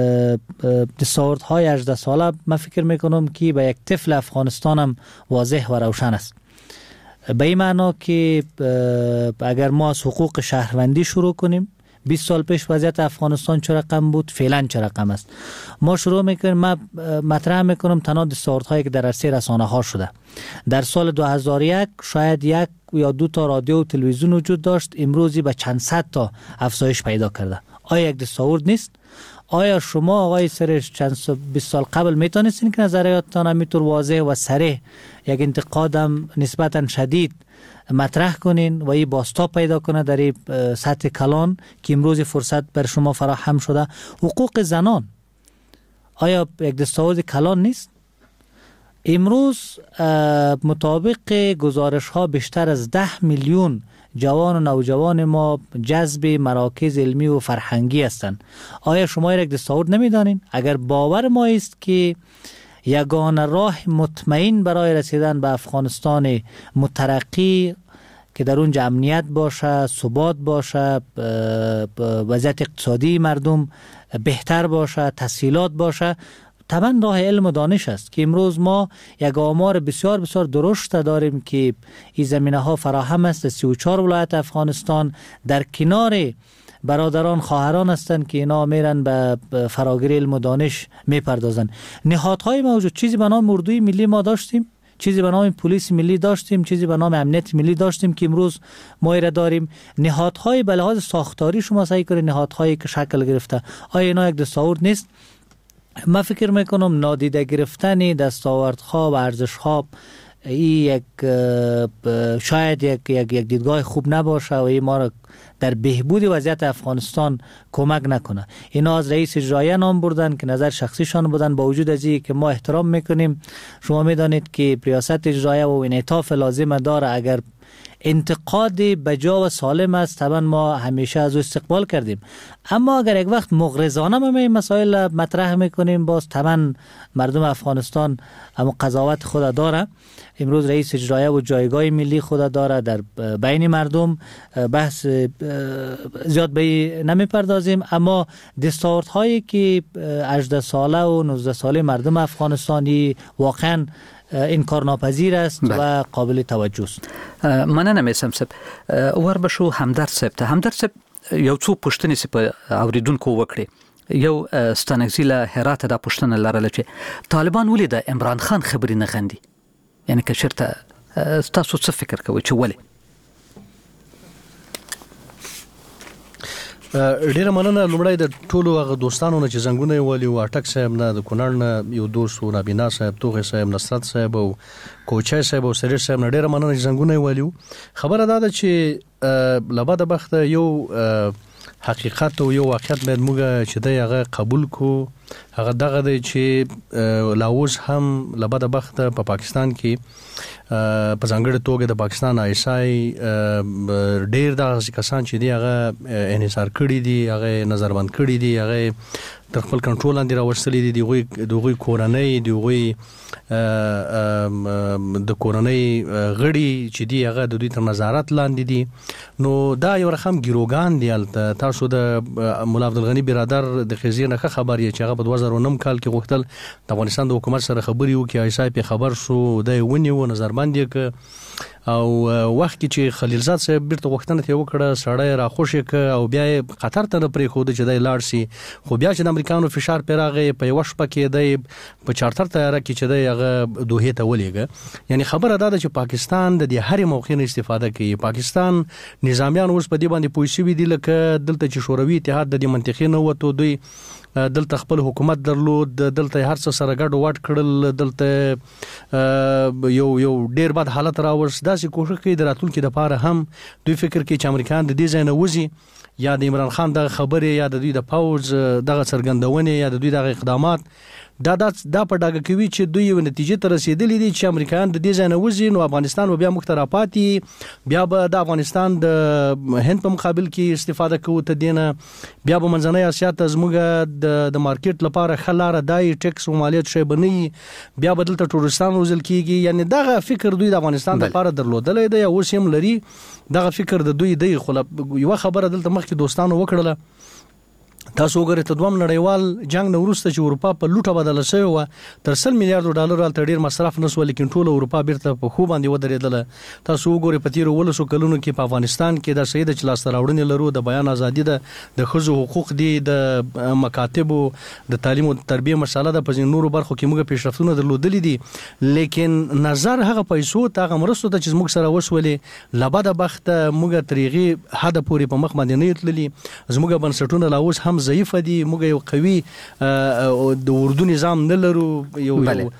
دستاوردهای 18 ساله، من فکر میکنم که به یک طفل افغانستان هم واضح و روشن است. به این معنا که اگر ما از حقوق شهروندی شروع کنیم، 20 سال پیش وضعیت افغانستان چه رقم بود، فعلا چه رقم است. ما شروع میکنیم، من مطرح میکنم تنها دستاوردهایی که در عرصه رسانه ها شده. در سال 2001 شاید یک یا دو تا رادیو و تلویزیون وجود داشت، امروزی به چند صد تا افزایش پیدا کرده. آیا یک دستاورد نیست؟ آیا شما آقای سرش چند 20 سال قبل میتونستین که نظریاتتان همینطور واضح و صریح یک انتقادم نسبتا شدید مطرح کنین و این بازتاب پیدا کنه در این سطح کلان که امروز فرصت بر شما فراهم شده؟ حقوق زنان آیا یک دستاورد کلان نیست؟ امروز مطابق گزارش ها بیشتر از 10 میلیون جوان و نوجوان ما جذب مراکز علمی و فرهنگی هستند. آیا شما یک دستاورد نمیدانین؟ اگر باور ما است که یگانه راه مطمئن برای رسیدن به افغانستان مترقی که در اونجا امنیت باشه، ثبات باشه، وضعیت اقتصادی مردم بهتر باشه، تسهیلات باشه، طبعا راه علم و دانش است که امروز ما یک آمار بسیار بسیار درشت داریم که این زمینه ها فراهم است. 34 ولایت افغانستان در کنار برادران خواهران هستند که اینا میرن به فراگیری علم و دانش میپردازن. نهادهای موجود، چیزی به نام اردوی ملی ما داشتیم، چیزی به نام پلیس ملی داشتیم، چیزی به نام امنیت ملی داشتیم که امروز ما ایره داریم. نهادهای به لحاظ ساختاری شما سعی کنید نهادهایی که شکل گرفته، آیا اینا یک دستاورد نیست؟ من فکر میکنم نادیده گرفتن دستاوردها و ارزشها این شاید یک دیدگاه خوب نباشه و این ما را در بهبود وضعیت افغانستان کمک نکنه. اینا از رئیس اجرایی نام بردن که نظر شخصیشان بودن، با وجود از این که ما احترام میکنیم. شما میدانید که ریاست اجرایی و انعطاف لازم داره. اگر انتقاد بجا و سالم است طبعا ما همیشه از او استقبال کردیم، اما اگر یک وقت مغرضانه ما این مسائل مطرح میکنیم، باز طبعا مردم افغانستان اما قضاوت خود داره. امروز رئیس اجرایی و جایگاه ملی خود داره در بین مردم، بحث زیاد به نمیپردازیم، اما دستاوردهایی که 18 ساله و 19 ساله مردم افغانستانی واقعا انکارناپذیر است و قابل توجه است. مننه میسم صاحب. ور بشو همدرد صاحب ته. همدرد صاحب یو څو پوښتنې په اوریدونکو وکړي. یو ستانکزی له هرات د پوښتنه لرله چې طالبان ولې د عمران خان خبرې نه غندي، یعنی که چیرته تاسو څه فکر کوئ چې ولې؟ ډیره مننه لومړی د ټولو هغه دوستانو نه چې زنګونه ولي او اټک صاحب نه د کونړ نه یو دوست و نابینا صاحب توغه صاحب نصرت صاحب او کوچای صاحب او سریر صاحب نه ډیره مننه چې زنګونه ولي خبره ده چې لبا د بخت یو حقیقت او یو واقعیت باید موږ چې د هغه قبول کو هغه دغه دی چې لاوز هم لبا د بخت په پاکستان کې په ځانګړي توګه د پاکستان آیسای ډیر د کسان چې دی هغه انحصار کړي دي هغه نظربند کړي دي هغه تر خپل کنټرول لاندې راوستلي دي دوی کورنۍ دوی د کورنۍ غړي چې دی هغه د دوی تر نظارت لاندې دي نو دا یو رقم ګیروګان دی تاسو د مولا عبدالغنی برادر د خزینه خبر یې چې هغه په 2009 کال کې غوښتل د افغانستان د حکومت سره خبري وکړي آیسای په خبر شو د ونیو نظربند یې او وخت چې خلیلزاد صاحب بیرته غوښتنه ته وکړه سړی را خوشی ک او بیا قطر ته پرې خو د چې د لاړ سي خو بیا چې د امریکانو فشار پیراغه په یو شپه کې د په چارتر تیار کې چې د هغه دوه ته ولېګه یعنی خبره ده چې پاکستان د دې هر موقع نه استفاده کوي پاکستان نظامیان اوس په دې باندې پوښتنه دي لکه دلته چې شوروي اتحاد د منطقې نه وته دوی دلته خپل حکومت درلود دلته هر څه سره ګډ وډ کړل دلته یو ډیر بد حالت راوړس داسې کوشش کوي د راتلونکو لپاره هم دوی فکر کوي چې امریکایان د دې ځای نه وځي یا د عمران خان د خبرې یا د دوی د پاوز دغه څرګندونه یا د دوی د اقدامات دا په ډاګه کوي چې دوی یو نتیجه ته رسیدلې دي چې امریکایان د دې ځای نه وځي نو افغانستان بیا مخترافاتي بیا به د افغانستان د هند په مقابل کې استفاده کوي ته دینه بیا به منځنۍ اسیا ته زموږ د مارکیټ لپاره خلاره دای ټیکس او مالیات شی بنئ بیا بدل ته ټورستان روزل کیږي یعنی دغه فکر دوی د افغانستان لپاره درلودلې دی او سیم لري دغه فکر د دوی دی خو یو خبره دلته مخکې دوستانو وکړله تاسو وګورئ ته دوم نړیوال جنگ نو وروسته چې اروپا په لوټه بدل شوی و تر 100 میلیارډ ډالر تر ډیر مصرف نسو لیکن ټول اروپا بیرته په خو باندې ودرېدل تاسو وګورئ په تیر ولسو کلونو کې په افغانستان کې د سید چلاست راوړنې لرو د بیان ازادي د خزو حقوق دي د مکاتب د تعلیم او تربیه مسله د پزین نورو برخو کې موږ پیشرفتونه درلودلې دي لیکن نظر هغه پیسو ته مرستو ته چې موږ سره وسولې لبد بخت موږ طریقي حد پوري په مخ باندې نه تللی زموږ بنسټونه لاوس هم ضعیف دي موږ یو قوي د اردو نظام نه لرو یو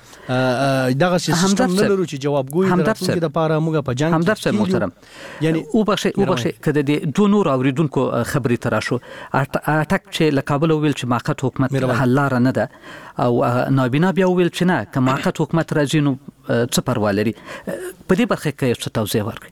دغه سیستم نه لرو چې جوابګوي درته د لپاره موږ په جنگ همدرد صاحب محترم یعنی او بخښه کده د دوه نور اوریدونکو خبري تراشو اټک چې لکابل ویل چې ماقت حکومت حل لار نه ده او نابینا بیا ویل چې نه که ماقت حکومت راځي نو څه پروا لري په دې برخه کې څه توضیح ورکړئ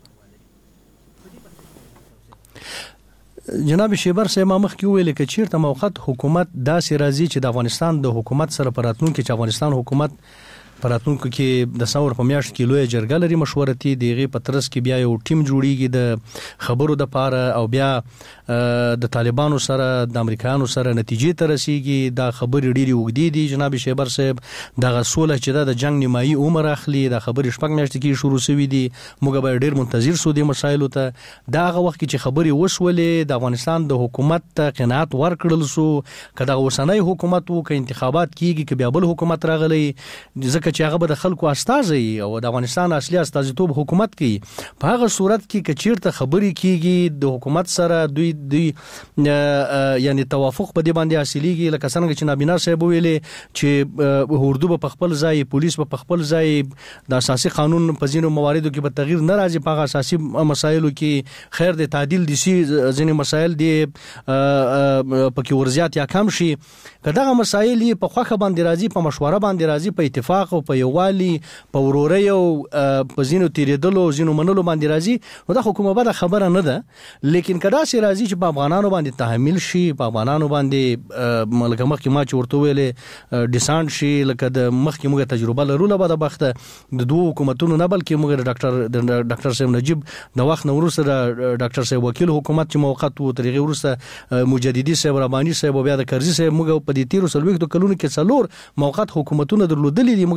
جناب شیبر صاحب مخ کې ویل کې چیرته موقت حکومت داسې راځي چې د افغانستان د حکومت سره پراتلون کې چې افغانستان حکومت پراتونکو کې د څور په میاشت کې لوی جرګه لري مشورتي دیغه پترس کې بیا یو ټیم جوړیږي د خبرو د پاره او بیا د طالبانو سره د امریکایانو سره نتیجې ته رسیږي دا خبرې ډېری وګدي دي جناب شیبر صاحب د غسوله چې د جنگ نیمایي عمر اخلي د خبرې شپږ میاشتې کې شروع شوې دي موږ به ډېر منتظر سو دي مسایلو ته دا هغه وخت چې خبرې وسولې د افغانستان د حکومت ته قناعت ورکړل سو کله اوسنۍ حکومت وو ک انتخابات کیږي ک بیا بل حکومت راغلی ځکه چې هغه د خلکو استازي او د افغانستان اصلي استازیتوب حکومت کوي په هغه صورت کې کچیرته خبرې کیږي د حکومت سره دوی یعنی توافق په دې باندې حاصلېږي لکه څنګه چې نابینا صاحب ویلي چې اردو په خپل ځای پولیس په خپل ځای د اساسي قانون په ځینو مواردو کې به تغییر نه راځي په اساسي مسایلو کې خیر د تعدیل دي ځینې مسایل دي پکې ورزيات یا کم شي کداغه مسایل په خوخه باندې راځي په مشوره باندې راځي په اتفاق او په یووالي په ورورۍ او په زینو تیریدلو زینو منلو باندې راځي نو دا حکومت به خبره نه ده لیکن کدا سي راځي چې په افغانانو باندې تحمل شي په افغانانو باندې ملګری مخکې ما چې ورته ویلې ډیسانت شي لکه د مخکې موږ تجربه لرو له بعد بخته د دوه حکومتونو نه بلکې موږ ډاکټر صاحب نجیب د وخت نو وروسته ډاکټر صاحب وکیل حکومت چې موقت وو طریقې وروسته مجددي صاحب رباني صاحب بیا د کرزي صاحب موږ په دې 13 کلونو کې څلور موقت حکومتونه درلودلې دي موږ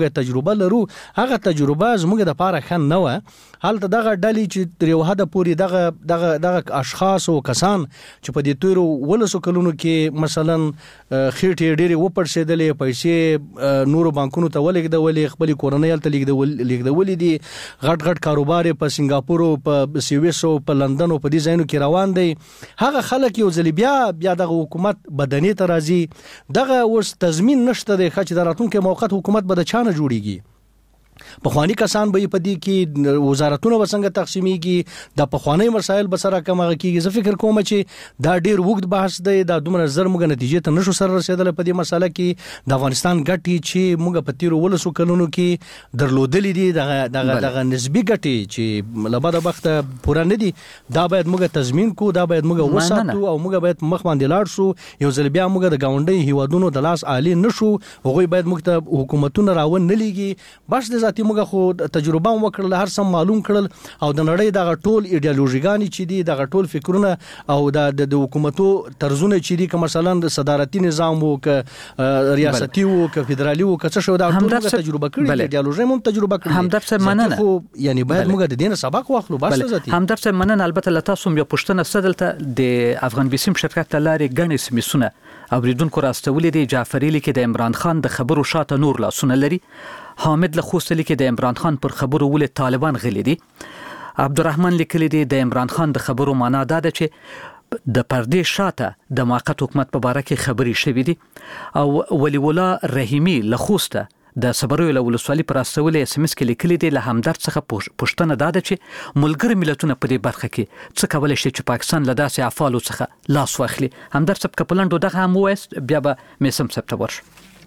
موږ تجربه لرو هغه تجربه زموږ د پاره خن نه و حالت دغه ډلې چې تر یو حد پورې دغه اشخاص او کسان چې په دې تورو ولسو کلونو کې مثلا خېټې ډېرې وپړسېدلې پیسې نورو بانکونو ته ولېږدولې خپل کورنۍ ته لېږدولې دي غټ کاروبار په سنگاپور او په سویس او په لندن او په دې ځایونو کې روان دي هغه خلک یو ځل بیا د حکومت بدني ته راځي دغه اوس تضمین نشته د خچ دراتونکو موقت حکومت به د چانه جوړیږي پخوانی کسان به په دې کې وزارتونه وسنګ تقسیمیږي د پخوانی مسایل به سره کومه کیږي زه فکر کوم چې دا ډیر وخت بحث دی دا دومره زر موږ نتیجې ته نشو سره رسیدل په دې مسله کې د افغانستان ګټي چې موږ په تیرو ولسو کلونو کې درلودلې دي دغه نسبی ګټي چې لباده وخت پوره نه دي دا باید موږ تضمین کو دا باید موږ وساتو او موږ باید مخ باندې لاړ شو یو ځل بیا موږ د گاونډي هیوادونو د لاس عالی نشو هغه باید موږ ته حکومتونه راون نه لګي بس د ذاتي موږ خو تجربه وکړل هر سم معلوم کړل او د نړۍ دغه ټول ایډیالوژیګانی چې دي دغه ټول فکرونه او د حکومتو طرزونه چې دي که مثلا د صدارتي نظام او که ریاستي او که فدرالي او که څه شو دا ټول تجربه کړل ایډیالوژي هم تجربه کړل همدرد صاحب مننه خو یعنی باید موږ د دین سبق واخلو بس ذاتي همدرد صاحب مننه البته لتاسو بیا پښتنه سدلته د افغان بیسیم شرکت لارې غنې سمیسونه اوریدونکو راستولې دي جعفری لیکي د عمران خان د خبرو شاته نور لاسونه لري حامد لخوست لیکي د عمران خان پر خبرو ول طالبان غلي دي عبدالرحمن لیکلي دي د عمران خان د خبرو معنا دا ده چې د پردې شاته د موقت حکومت په اړه کې خبري شوې دي او ولی الله رحیمی لخوست د صبرو له ولسوالۍ پر استولې اس ام اس کې لیکلي دي له همدرد څخه پښتنه دا ده چې ملګری ملتونه په دې برخه کې څه کولای شي چې پاکستان له داسې افعالو څخه لاس واخلي همدرد صاحب کپلندو دغه هم وایست بیا به میسم سپتمبر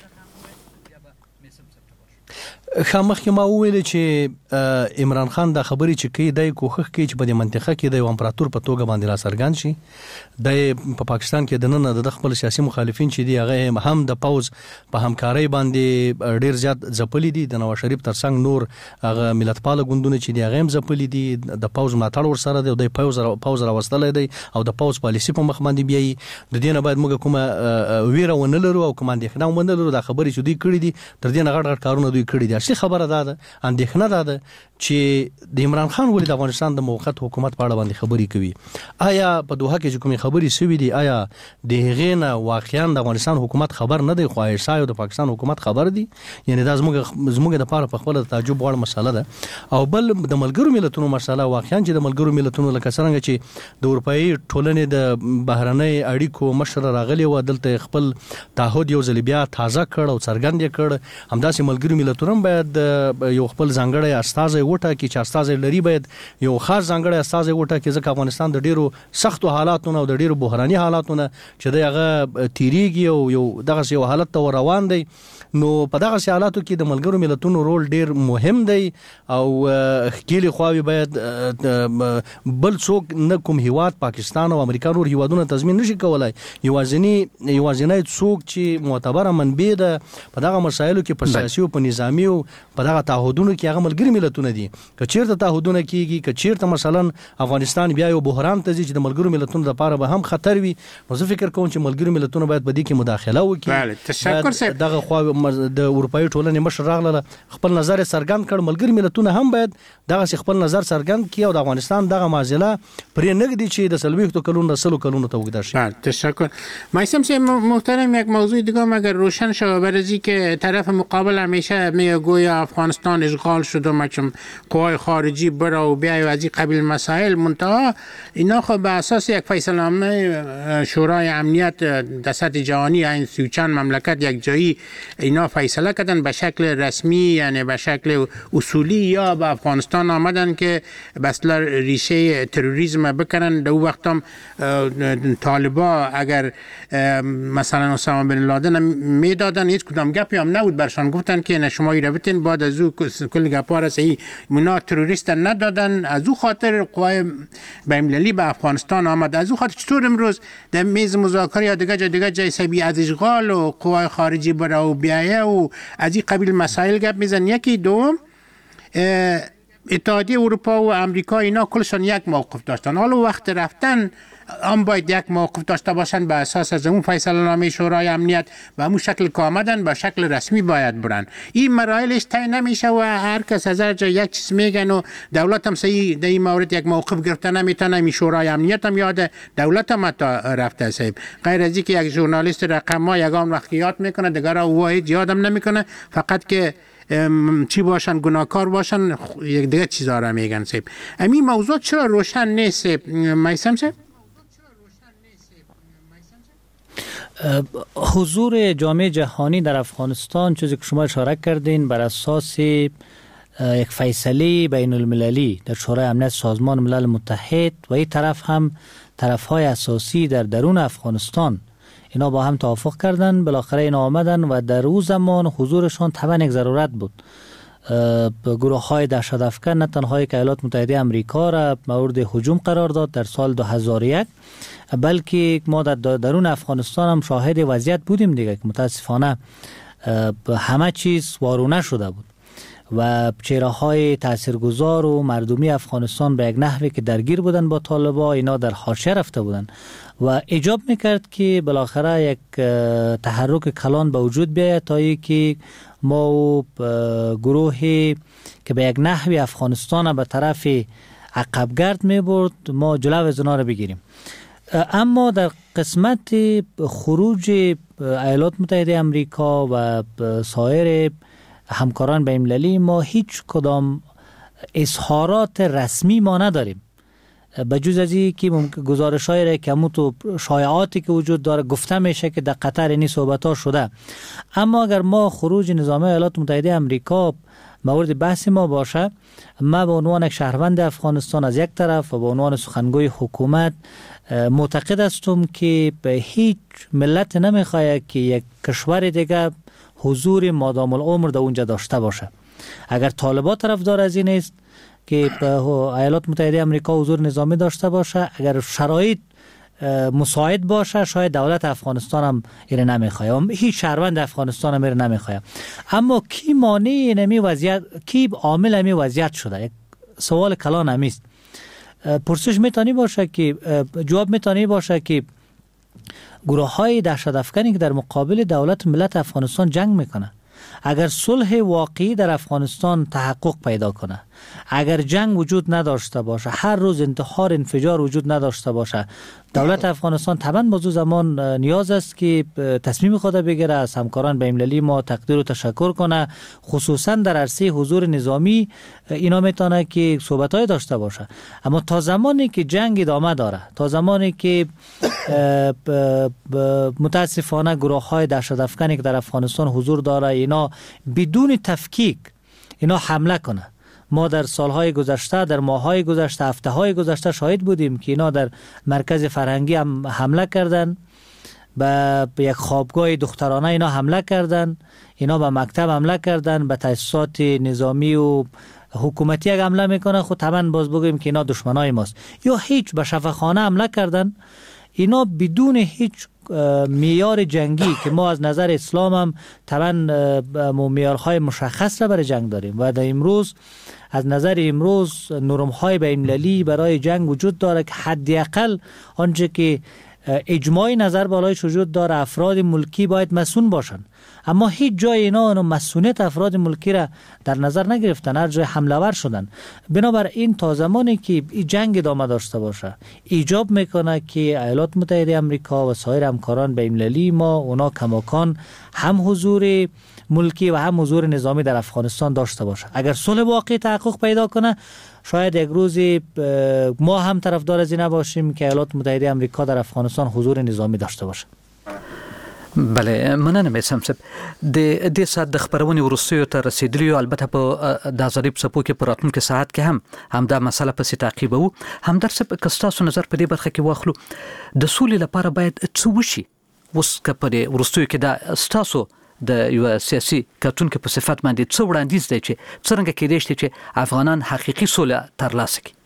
خامخ ما ویل چې عمران خان د خبرې چې کوي د کوخخ کې چې په دې منطقه کې د امپراتور په توګه باندې را سرګان شي د په پاکستان کې د نن د خپل سیاسي مخالفین چې دی هغه هم د پاوز په همکارۍ باندې ډیر زیات ځپلې دي د نواز شریف ترڅنګ نور هغه ملتپال ګوندونه چې دی هغه هم ځپلې دي د پاوز ملاتړ ور سره دی د پاوز راوستل دی او د پاوز پالیسی په مخ باندې بیاي د دې نه باید موږ کومه ویره ونه لرو او کوم اندېښنه ونه لرو د خبرې چې دوی کړې دي تر دې نه غټ کارونه دوی کړی دي اصلي خبره ده اندېښنه ده چې د عمران خان ولې د افغانستان د موقت حکومت په اړه باندې خبري کوي آیا په دوحه کې کومې خبري سوي دي آیا د هغې نه واقعا د افغانستان حکومت خبر نه دی خو ایسایو د پاکستان حکومت خبر دی یعنی دا زموږ د پاره په خپل تعجب وړ مسله ده او بل د ملګرو ملتونو مسله واقعا چې د ملګرو ملتونو لکه څنګه چې د اروپאי ټولنې د بهرنۍ اړیکو مشر راغلی و دلته خپل تعهد یو ځل بیا تازه کړ او څرګند کړ همداسې ملګرو ملتونو باید یو خپل ځانګړی استازی وټاکي چې استازی لري باید یو خاص ځانګړی استازی وټاکي ځکه افغانستان د ډیرو سختو حالاتونو او د ډیرو بحراني حالاتونو چې دغه تیریږي او یو دغه یو حالت ته روان دی نو په دغه حالاتو کې د ملګرو ملتونو رول ډیر مهم دی او خېلی خواوی باید بل څوک نه کوم هیواد پاکستان او امریکا نور هیوادونه تضمین نشي کولای یوازینی څوک چې معتبره منبع ده په دغه مسایلو کې په سیاسي او په نظامی او په دغه تعهدونو کې هغه ملګری ملتونه دي که چیرته تعهدونه کیږي که چیرته مثلا افغانستان بیا یو بحران ته ځي چې د ملګرو ملتونو لپاره به هم خطر وي نو زه فکر کوم چې ملګرو ملتونه باید په دې کې مداخله وکړي بله تشکر صاحب دغه خو د اروپאי ټولنې مشر راغله خپل نظر څرګند کړ ملګری ملتونه هم باید دغه خپل نظر څرګند کړي او د افغانستان دغه معضله پرې نګدي چې د سلويختو کلونو سلو کلونو ته وګدار شي تشکر میثم صاحب محترم یک موضوع دیگه مگر روشن شود برای که طرف مقابل همیشه میگه گویا افغانستان اشغال شده مچم قوای خارجی برا و بیای و از این قبیل مسائل منتها اینا خب به اساس یک فیصله شورای امنیت در سطح جهانی این 30 مملکت یک جایی اینا فیصله کردن به شکل رسمی یعنی به شکل اصولی یا به افغانستان آمدن که بسلا ریشه تروریسم بکنن در وقت هم طالبا اگر مثلا اسامه بن لادن میدادن هیچ کدام گپی هم نبود برشان گفتن که شما رو بتین بعد از او کل گپا را صحیح منا تروریست ندادن از او خاطر قوای بین‌المللی به افغانستان آمد از او خاطر چطور امروز در میز مذاکره یا دیگه جای سبی از اشغال و قوای خارجی برا و بیایه و از این قبیل مسائل گپ میزن یکی دوم اتحادیه اروپا و امریکا اینا کلشان یک موقف داشتن. حالا وقت رفتن هم باید یک موقف داشته باشن به اساس از اون فیصله نامه شورای امنیت و همون شکل که آمدن به شکل رسمی باید برن. این مراحلش طی نمیشه و هر کس از هر جا یک چیز میگن و دولت هم صحیح در این مورد یک موقف گرفته نمیتونه. این شورای امنیت هم یاد دولت هم تا رفته صاحب. غیر از اینکه یک ژورنالیست رقم ها یگان وقت یاد میکنه دیگر واحد یادم نمیکنه، فقط که چی باشن گناهکار باشن یک دیگه چیزا را میگن صاحب. همین موضوع چرا روشن نیست میثم صاحب؟ حضور جامعه جهانی در افغانستان چیزی که شما اشاره کردین بر اساس یک فیصله بین المللی در شورای امنیت سازمان ملل متحد و این طرف هم طرفهای اساسی در درون افغانستان اینا با هم توافق کردن، بالاخره اینا آمدن و در اون زمان حضورشان طبعا یک ضرورت بود. گروه های دهشت افکن نه تنها که ایالات متحده امریکا را مورد هجوم قرار داد در سال 2001، بلکه ما در درون افغانستان هم شاهد وضعیت بودیم دیگه که متاسفانه همه چیز وارونه شده بود و چهره های تاثیرگذار و مردمی افغانستان به یک نحوی که درگیر بودن با طالبان اینا در حاشیه رفته بودن و ایجاب میکرد که بالاخره یک تحرک کلان به وجود بیاید تا اینکه ما و گروهی که به یک نحوی افغانستان به طرف عقبگرد میبرد ما جلو از اونا رو بگیریم. اما در قسمت خروج ایالات متحده امریکا و سایر همکاران بین‌المللی ما هیچ کدام اظهارات رسمی ما نداریم، بجز از این که گزارش‌هایی را که تو شایعاتی که وجود داره گفته میشه که در قطر اینی صحبت‌ها شده. اما اگر ما خروج نظام ایالات متحده امریکا مورد بحث ما باشه، ما به عنوان یک شهروند افغانستان از یک طرف و به عنوان سخنگوی حکومت معتقد هستم که به هیچ ملت نمیخواد که یک کشور دیگه حضور مادام العمر در اونجا داشته باشه. اگر طالبان طرفدار از این است که ایالات متحده امریکا حضور نظامی داشته باشه، اگر شرایط مساعد باشه شاید دولت افغانستان هم ایره نمیخواه، هیچ شهروند افغانستان هم ایره نمیخواه. اما کی مانع نمی وضعیت، کی عامل همی وضعیت شده؟ یک سوال کلان همیست. پرسش میتونی باشه که جواب میتونی باشه که گروه های دهشت افکنی که در مقابل دولت ملت افغانستان جنگ میکنه، اگر صلح واقعی در افغانستان تحقق پیدا کنه، اگر جنگ وجود نداشته باشه، هر روز انتحار انفجار وجود نداشته باشه، دولت افغانستان طبعا بازو زمان نیاز است که تصمیم خود بگیره، از همکاران بین‌المللی ما تقدیر و تشکر کنه، خصوصا در عرصه حضور نظامی اینا میتونه که صحبت‌های داشته باشه. اما تا زمانی که جنگ ادامه داره، تا زمانی که متاسفانه گروه‌های دهشت افکنی که در افغانستان حضور داره اینا بدون تفکیک اینا حمله کنه. ما در سالهای گذشته، در ماههای گذشته، هفته‌های گذشته شاهد بودیم که اینا در مرکز فرهنگی هم حمله کردن، به یک خوابگاه دخترانه اینا حمله کردن، اینا به مکتب حمله کردن، به تأسیسات نظامی و حکومتی اگه حمله میکنه خود طبعا باز بگیم که اینا دشمنای ماست. یا هیچ به شفاخانه حمله کردن، اینا بدون هیچ معیار جنگی که ما از نظر اسلام هم طبعا معیارهای مشخص را برای جنگ داریم و در امروز از نظر امروز نرم‌های بین‌المللی برای جنگ وجود داره که حداقل آنچه که اجماعی نظر بالایش وجود داره افراد ملکی باید مسئول باشن، اما هیچ جای اینا مسئولیت افراد ملکی را در نظر نگرفتن، هر جای حمله ور شدن. بنابراین تا زمانی که این جنگ ادامه داشته باشه ایجاب میکنه که ایالات متحده امریکا و سایر همکاران بین‌المللی ما اونا کماکان هم حضور ملکی و هم حضور نظامی در افغانستان داشته باشه. اگر صلح واقعی تحقق پیدا کنه شاید یک روزی ما هم طرفدار از این نباشیم که ایالات متحده امریکا در افغانستان حضور نظامی داشته باشه. بله، مننه میثم صاحب. د دې ساعت د خبرونې وروستیو ته رسیدلی، البته په د آزادۍ په څپو کې په راتلونکي ساعت کې هم دا مسله پسې تعقیبوو. همدرد صاحب که ستاسو نظر په دې برخه کې واخلو، د سولې لپاره باید څه وشي؟ اوس که په دې وروستیو کې دا ستاسو د یو سیاسي کتونکو په صفت باندې څه وړاندیز دی چې څرنګه کېدای شي چې افغانان حقیقي سوله ترلاسه کړي؟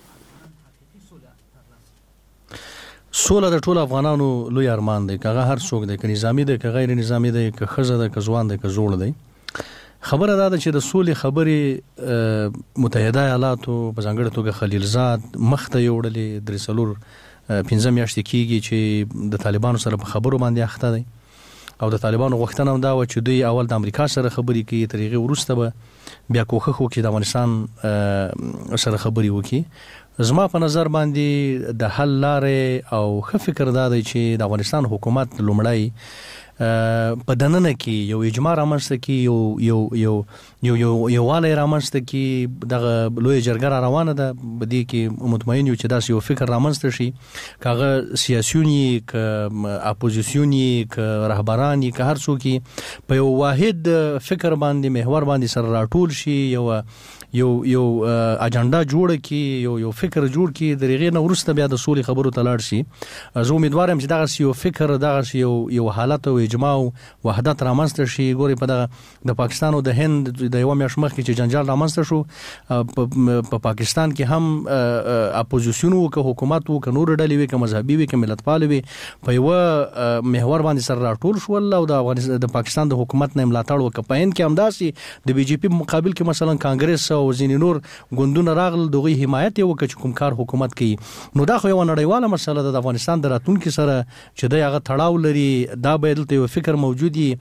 سوله د ټول افغانانو لوی ارمان دی، که هغه هر څوک دی، که نظامی دی، که غیر نظامی دی، که ښځه ده، که ځوان دی، که زوړ دی. خبره دا ده چې د سولې خبرې متحده ایالاتو په ځانګړې توګه خلیلزاد مخته یوړلې 3-4 میاشتې کېږي چې د طالبانو سره په خبرو باندې اخته دی او د طالبانو غوښتنه هم دا و چې دوی اول د امریکا سره خبرې کوي، تر هغې وروسته به بیا کوښښ وکړي د افغانستان سره خبرې وکړي. زما په نظر باندې د حل لارې او ښه فکر دا دی چې د افغانستان حکومت لومړی په دننه کې یو اجماع رامنځته کړي، یو والی رامنځته کړي. دغه لویه جرګه را روانه ده، په دې کې مطمئن یو چې داسې یو فکر رامنځته شي، که هغه سیاسیون یي، که اپوزیسیون یي، که رهبران یي، که هر څوک یي، په یو واحد فکر باندې محور باندې سره راټول شي، یو اجنډا جوړه کړي، یو فکر جوړ کړي، د هغې نه وروسته بیا د سولې خبرو ته لاړ شي. زه امیدوار یم چې دغسې یو فکر، دغسې یو حالت او اجماع او وحدت رامنځته شي. ګوري په دغه د پاکستان او د هند د یوه میاشت مخکې چې جنجال رامنځته شو، په پاکستان کې هم اپوزیسیون و، که حکومت و، که نور ډلې وي، که مذهبي وي، که ملتپال وي، په یوه محور باندې سره راټول شول او د پاکستان د حکومت نه ملاتړ وکړه. په هند کې همداسې د بي جي پي په مقابل کې مثلا کانګرس او ځینې نور ګوندونه راغلل، د هغوی حمایت یې وکړه چې کوم کار حکومت کوي. نو دا خو یوه نړیواله مسله ده، د افغانستان د راتلونکي سره چې دی هغه تړاو لري. دا باید دلته یو فکر موجود وي،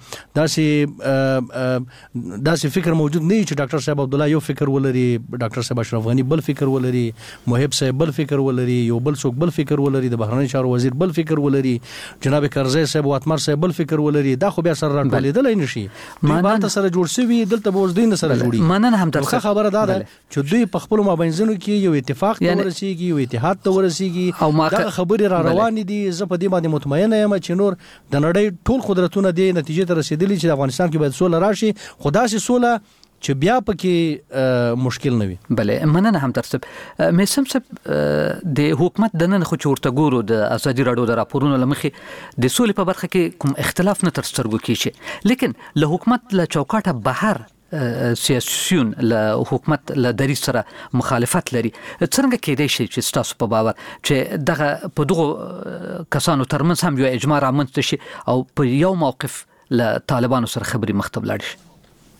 داسې فکر موجود نه وي چې ډاکټر صاحب عبدالله یو فکر ولري، ډاکټر صاحب اشرف غني بل فکر ولري، محب صاحب بل فکر ولري، یو بل څوک بل فکر ولري، د بهرنیو چارو وزیر بل فکر ولري، جناب کرزی صاحب او اتمر صاحب بل فکر ولري. دا خو بیا سره راټولېدلی نه شي، دوی بهلته سره جوړ شوي، دلته به اوس دوی نه سره جوړي. مننه همدرد صاحب. ښه خبره دا ده چې دوی په خپلو مابینځونو کې یو اتفاق ته ورسېږي، یو اتحاد ته ورسېږي. دغه خبرې را روانې دي. زه په دې باندې مطمئنه یم چې نور د نړۍ ټول قدرتونه دې نتیجې ته رسېدلي چې د افغانستان کې باید سوله راشي، خو داسې سوله چې بیا پکې مشکل نه وي. بله، مننه همدرد صاحب. میثم صاحب، د حکومت دننه خو چې ورته ګورو د ازادي راډیو د راپورونو له مخې د سولې په برخه کې کوم اختلاف نه تر سترګو کېږي، لیکن له حکومت له چوکاټه بهر سیاسیون له حکومت له دریځ سره مخالفت لري. څنګه کېدای شي چې ستاسو په باور چې دغه په دغو کسانو ترمنځ هم یو اجماع رامنځته شي او په یو موقف له طالبانو سره خبرې مخ ته ولاړ شي؟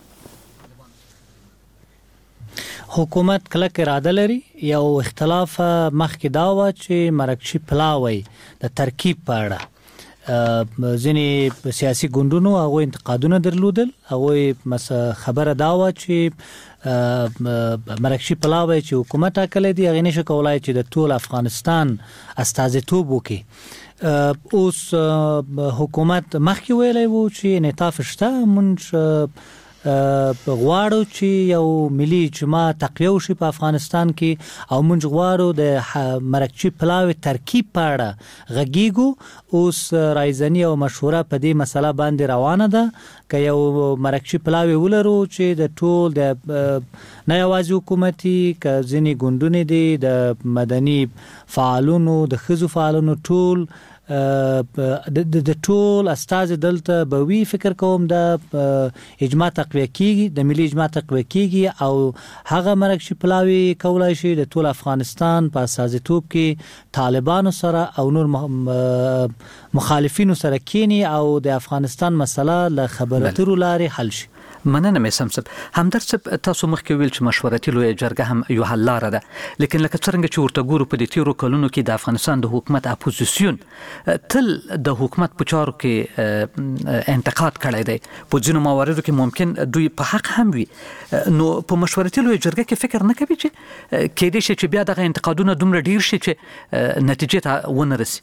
حکومت کلک اراده لري. یو اختلاف مخکې دا و چې مرکچی پلاوی د ترکیب په اړه ځینې سیاسي ګوندونو هغوی انتقادونه درلودل. هغوی خبره دا وه چې مرکشي پلاوی چې حکومت ټاکلی دی هغې نشي کولای چې د ټول افغانستان استازیتوب وکړي. اوس حکومت مخکې ویلی و چې انعطاف شته، مونږ غواړو چې یو ملي اجماع تقویه وشي په افغانستان کې او مونږ غواړو د مرکچي پلاوی ترکیب په اړه غږیږو. اوس رایزنی او مشوره په دې مسله باندې روانه ده که یو مرکچي پلاوی ولرو چې د ټول د نه یوازې حکومتي که ځینې ګوندونه دي د مدني فعالونو د ښځو فعالونو ټول د ټول استازي دلته به وی فکر کوم د اجماع تقویه کیږي، د ملي اجماع تقویه کیږي او هغه مرکشي پلاوی کولای شي د ټول افغانستان په استازیتوب کې طالبانو سره او نور مخالفینو سره کینی او د افغانستان مسله له خبرو اترو لارې حل شي. مننه میثم صاحب. همدرد صاحب، تاسو مخکې ویل چې مشورتي لویه جرګه هم یو حل لاره ده، لیکن لکه څرنګه چې ورته ګورو په دې تیرو کلونو کې د افغانستان د حکومت اپوزیسیون تل د حکومت په چارو کې انتقاد کړی دی، په ځینو مواردو کې ممکن دوی په حق هم وي. نو په مشورتي لویه جرګه کې فکر نه کوي چې کېدای شي چې بیا دغه انتقادونه دومره ډیر شي چې نتیجې ته ونه رسي؟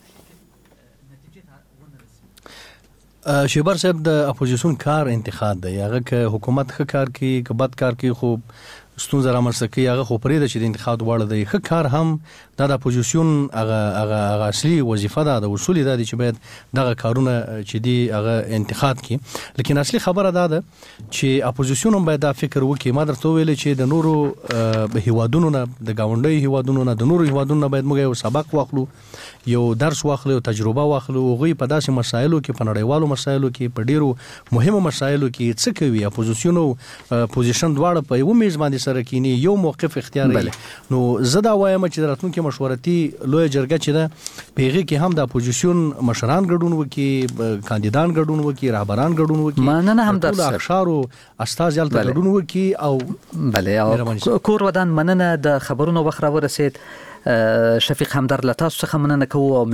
شیبر صاحب، د اپوزیسیون کار انتخاب دی. هغه که حکومت ښه کار کوي که بد کار کوي خو ستونزه رامنځته کوي، هغه خو پرېږده چې د انتخاب دواړه دی. ښه کار هم دا د اپوزیسیون هغه اصلي وظیفه ده، د اصول دا دي چې باید دغه کارونه چې دي هغه انتخاب کړي. لیکن اصلي خبره دا ده چې اپوزیسیون هم باید دا فکر وکړي. ما درته وویلې چې د نورو هیوادونو نه، د ګاونډیو هیوادونو نه، د نورو هیوادونو نه باید موږ یو سبق واخلو، یو درس واخلو، یو تجربه واخلو. هغوی په داسې مسایلو کې، په نړیوالو مسایلو کې، په ډیرو مهمو مسایلو کې څه کوي. اپوزیسیون او پوزیشن دواړه په یو میز باندې سره کینی یو موقف اختیاري نو زدا وایم چې راتلونکي مشورتي لوی جرګه چې ده پیغه کې هم د اپوزیشن مشران ګډون وکي کاندیدان ګډون وکي رهبران ګډون وکي مننه هم در سره اشارو استاد یالته ګډون وکي او بله کور ودان مننه د خبرونو وخره ورسید شفیق همدر لتاسو څخه مننه کوو